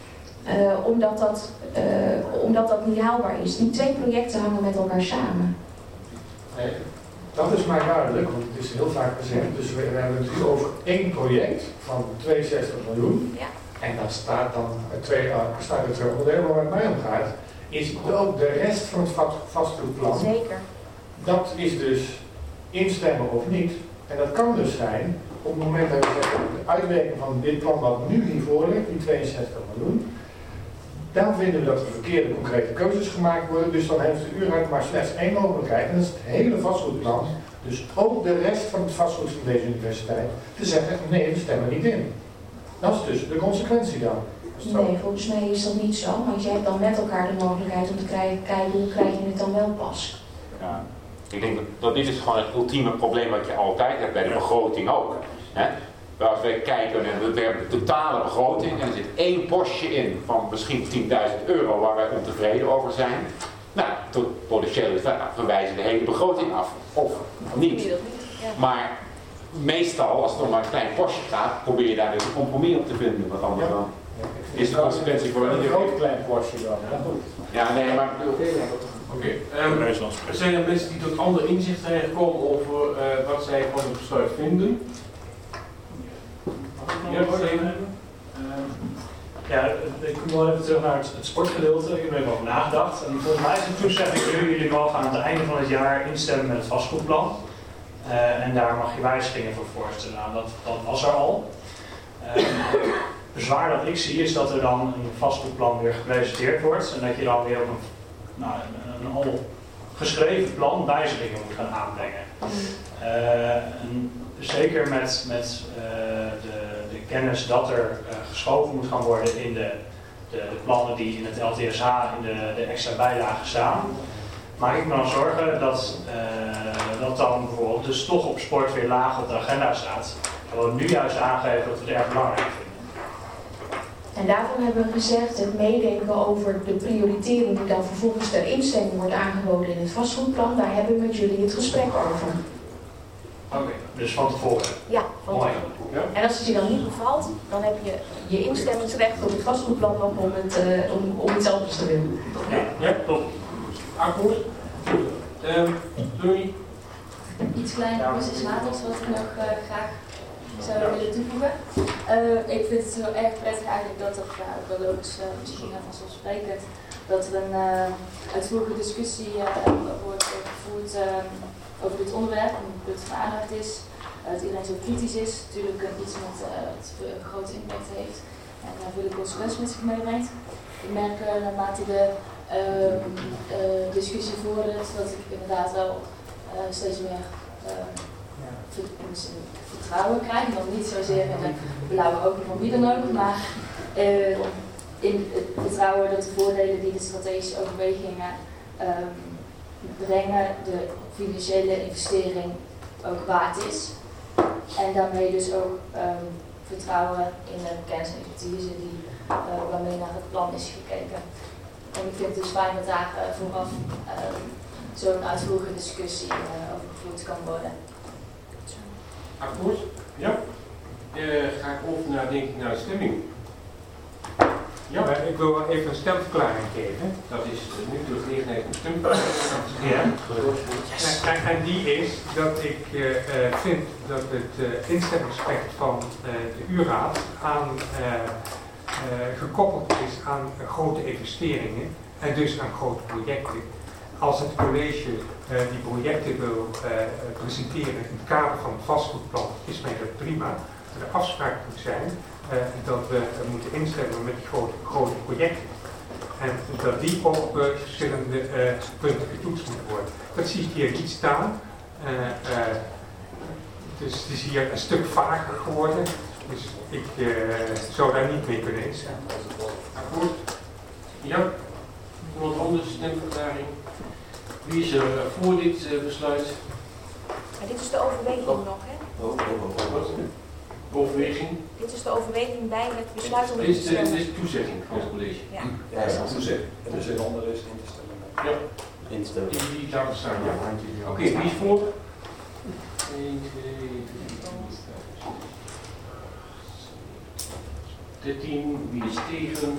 Omdat dat niet haalbaar is. Die twee projecten hangen met elkaar samen. Nee, dat is mij duidelijk, want het is heel vaak gezegd. Dus we hebben het nu over één project van 62 miljoen. Ja. En daar staat dan twee onderdelen. Maar wat mij om gaat, is ook de rest van het vastgoedplan. Zeker. Dat is dus instemmen of niet. En dat kan dus zijn, op het moment dat we zeggen, de uitwerking van dit plan wat nu hiervoor ligt, die 62 miljoen, dan vinden we dat er verkeerde concrete keuzes gemaakt worden. Dus dan heeft de URAC maar slechts één mogelijkheid, en dat is het hele vastgoedplan. Dus ook de rest van het vastgoed van deze universiteit, te zeggen, nee, we stemmen niet in. Dat is dus de consequentie dan. Nee, volgens mij is dat niet zo, want je hebt dan met elkaar de mogelijkheid om te kijken hoe krijg je het dan wel pas. Ja. Ik denk dat dit is gewoon het ultieme probleem wat je altijd hebt bij de begroting ook. Hè? Als wij kijken naar de totale begroting en er zit één postje in van misschien 10.000 euro waar wij ontevreden over zijn. Nou, tot potentieel verwijzen de hele begroting af. Of niet. Maar meestal, als het om maar een klein postje gaat, probeer je daar dus een compromis op te vinden. Wat anders dan is de consequentie voor een groot klein postje dan. Ja, nee, maar... Oké, er zijn er mensen die tot ander inzicht zijn gekomen over wat zij van het besluit vinden. Ja, ik kom wel even terug naar het sportgedeelte. Ik heb er even over nagedacht. En volgens mij is het toezegging dat jullie mogen aan het einde van het jaar instemmen met het vastgoedplan. En daar mag je wijzigingen voor voorstellen. Nou, dat was er al. Het bezwaar dat ik zie is dat er dan een vastgoedplan weer gepresenteerd wordt. En dat je dan weer op een al geschreven plan wijzigingen moet gaan aanbrengen. Zeker met de kennis dat er geschoven moet gaan worden in de plannen die in het LTSH in de extra bijlagen staan, maak ik me dan zorgen dat dan bijvoorbeeld dus toch op sport weer laag op de agenda staat. Terwijl we nu juist aangeven dat we het erg belangrijk vinden. En daarvan hebben we gezegd, het meedenken over de prioritering die dan vervolgens ter instemming wordt aangeboden in het vastgoedplan, daar hebben we met jullie het gesprek over. Oké, dus van tevoren? Ja, van tevoren. Ja. En als het je dan niet bevalt, dan heb je je instemmingsrecht op het vastgoedplan nog om iets anders te doen. Ja, top. Akkoord. Louis? Iets kleiner procesmatels wat ik nog graag zou willen toevoegen. Ik vind het heel erg prettig eigenlijk dat er, ook wel logisch, misschien vanzelfsprekend, dat er een uitvoerige discussie wordt gevoerd over dit onderwerp en het punt van aandacht is. Dat iedereen zo kritisch is, natuurlijk iets met een grote impact heeft en veel consequenties met zich meebrengt. Ik merk naarmate de discussie vordert dat ik inderdaad wel steeds meer vertrouwen krijg. Nog niet zozeer in de blauwe ogen van wie dan ook, maar in het vertrouwen dat de voordelen die de strategische overwegingen brengen, de financiële investering ook waard is. En daarmee dus ook vertrouwen in de kennis en expertise waarmee naar het plan is gekeken. En ik vind het dus fijn dat daar vooraf zo'n uitvoerige discussie over gevoerd kan worden. Akkoord? Ja. Ga ik over naar de stemming. Ja, ik wil wel even een stemverklaring geven. Dat is nu de gelegenheid om stemverklaring te geven. Ja. En die is dat ik vind dat het instemmingsrecht van de U-raad gekoppeld is aan grote investeringen en dus aan grote projecten. als het college die projecten wil presenteren in het kader van het vastgoedplan, is mij dat prima. De afspraak moet zijn dat we moeten instemmen met die grote projecten. En dat die op verschillende punten getoetst moeten worden. Dat zie ik hier niet staan. Dus het is hier een stuk vager geworden. Dus ik zou daar niet mee kunnen instemmen. Akkoord? Ja? Iemand anders stemverklaring? Wie is er voor dit besluit? Maar dit is de overweging nog, hè? Overweging? Dit is de overweging bij het besluit om Dit is de toezegging van het college. Ja, Ja, dat is toezegging. En dus in onder is in te stellen. Ja. Instellen. Die laten staan, ja. Oké, wie is voor? 1, 2, 3, 13. Wie is tegen?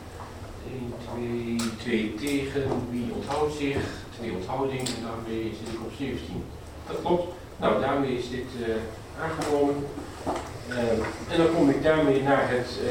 1, 2 tegen. Wie onthoudt zich? 2 onthoudingen. En daarmee zit ik op 17. Dat klopt. Nou, daarmee is dit aangenomen. En dan kom ik daarmee naar het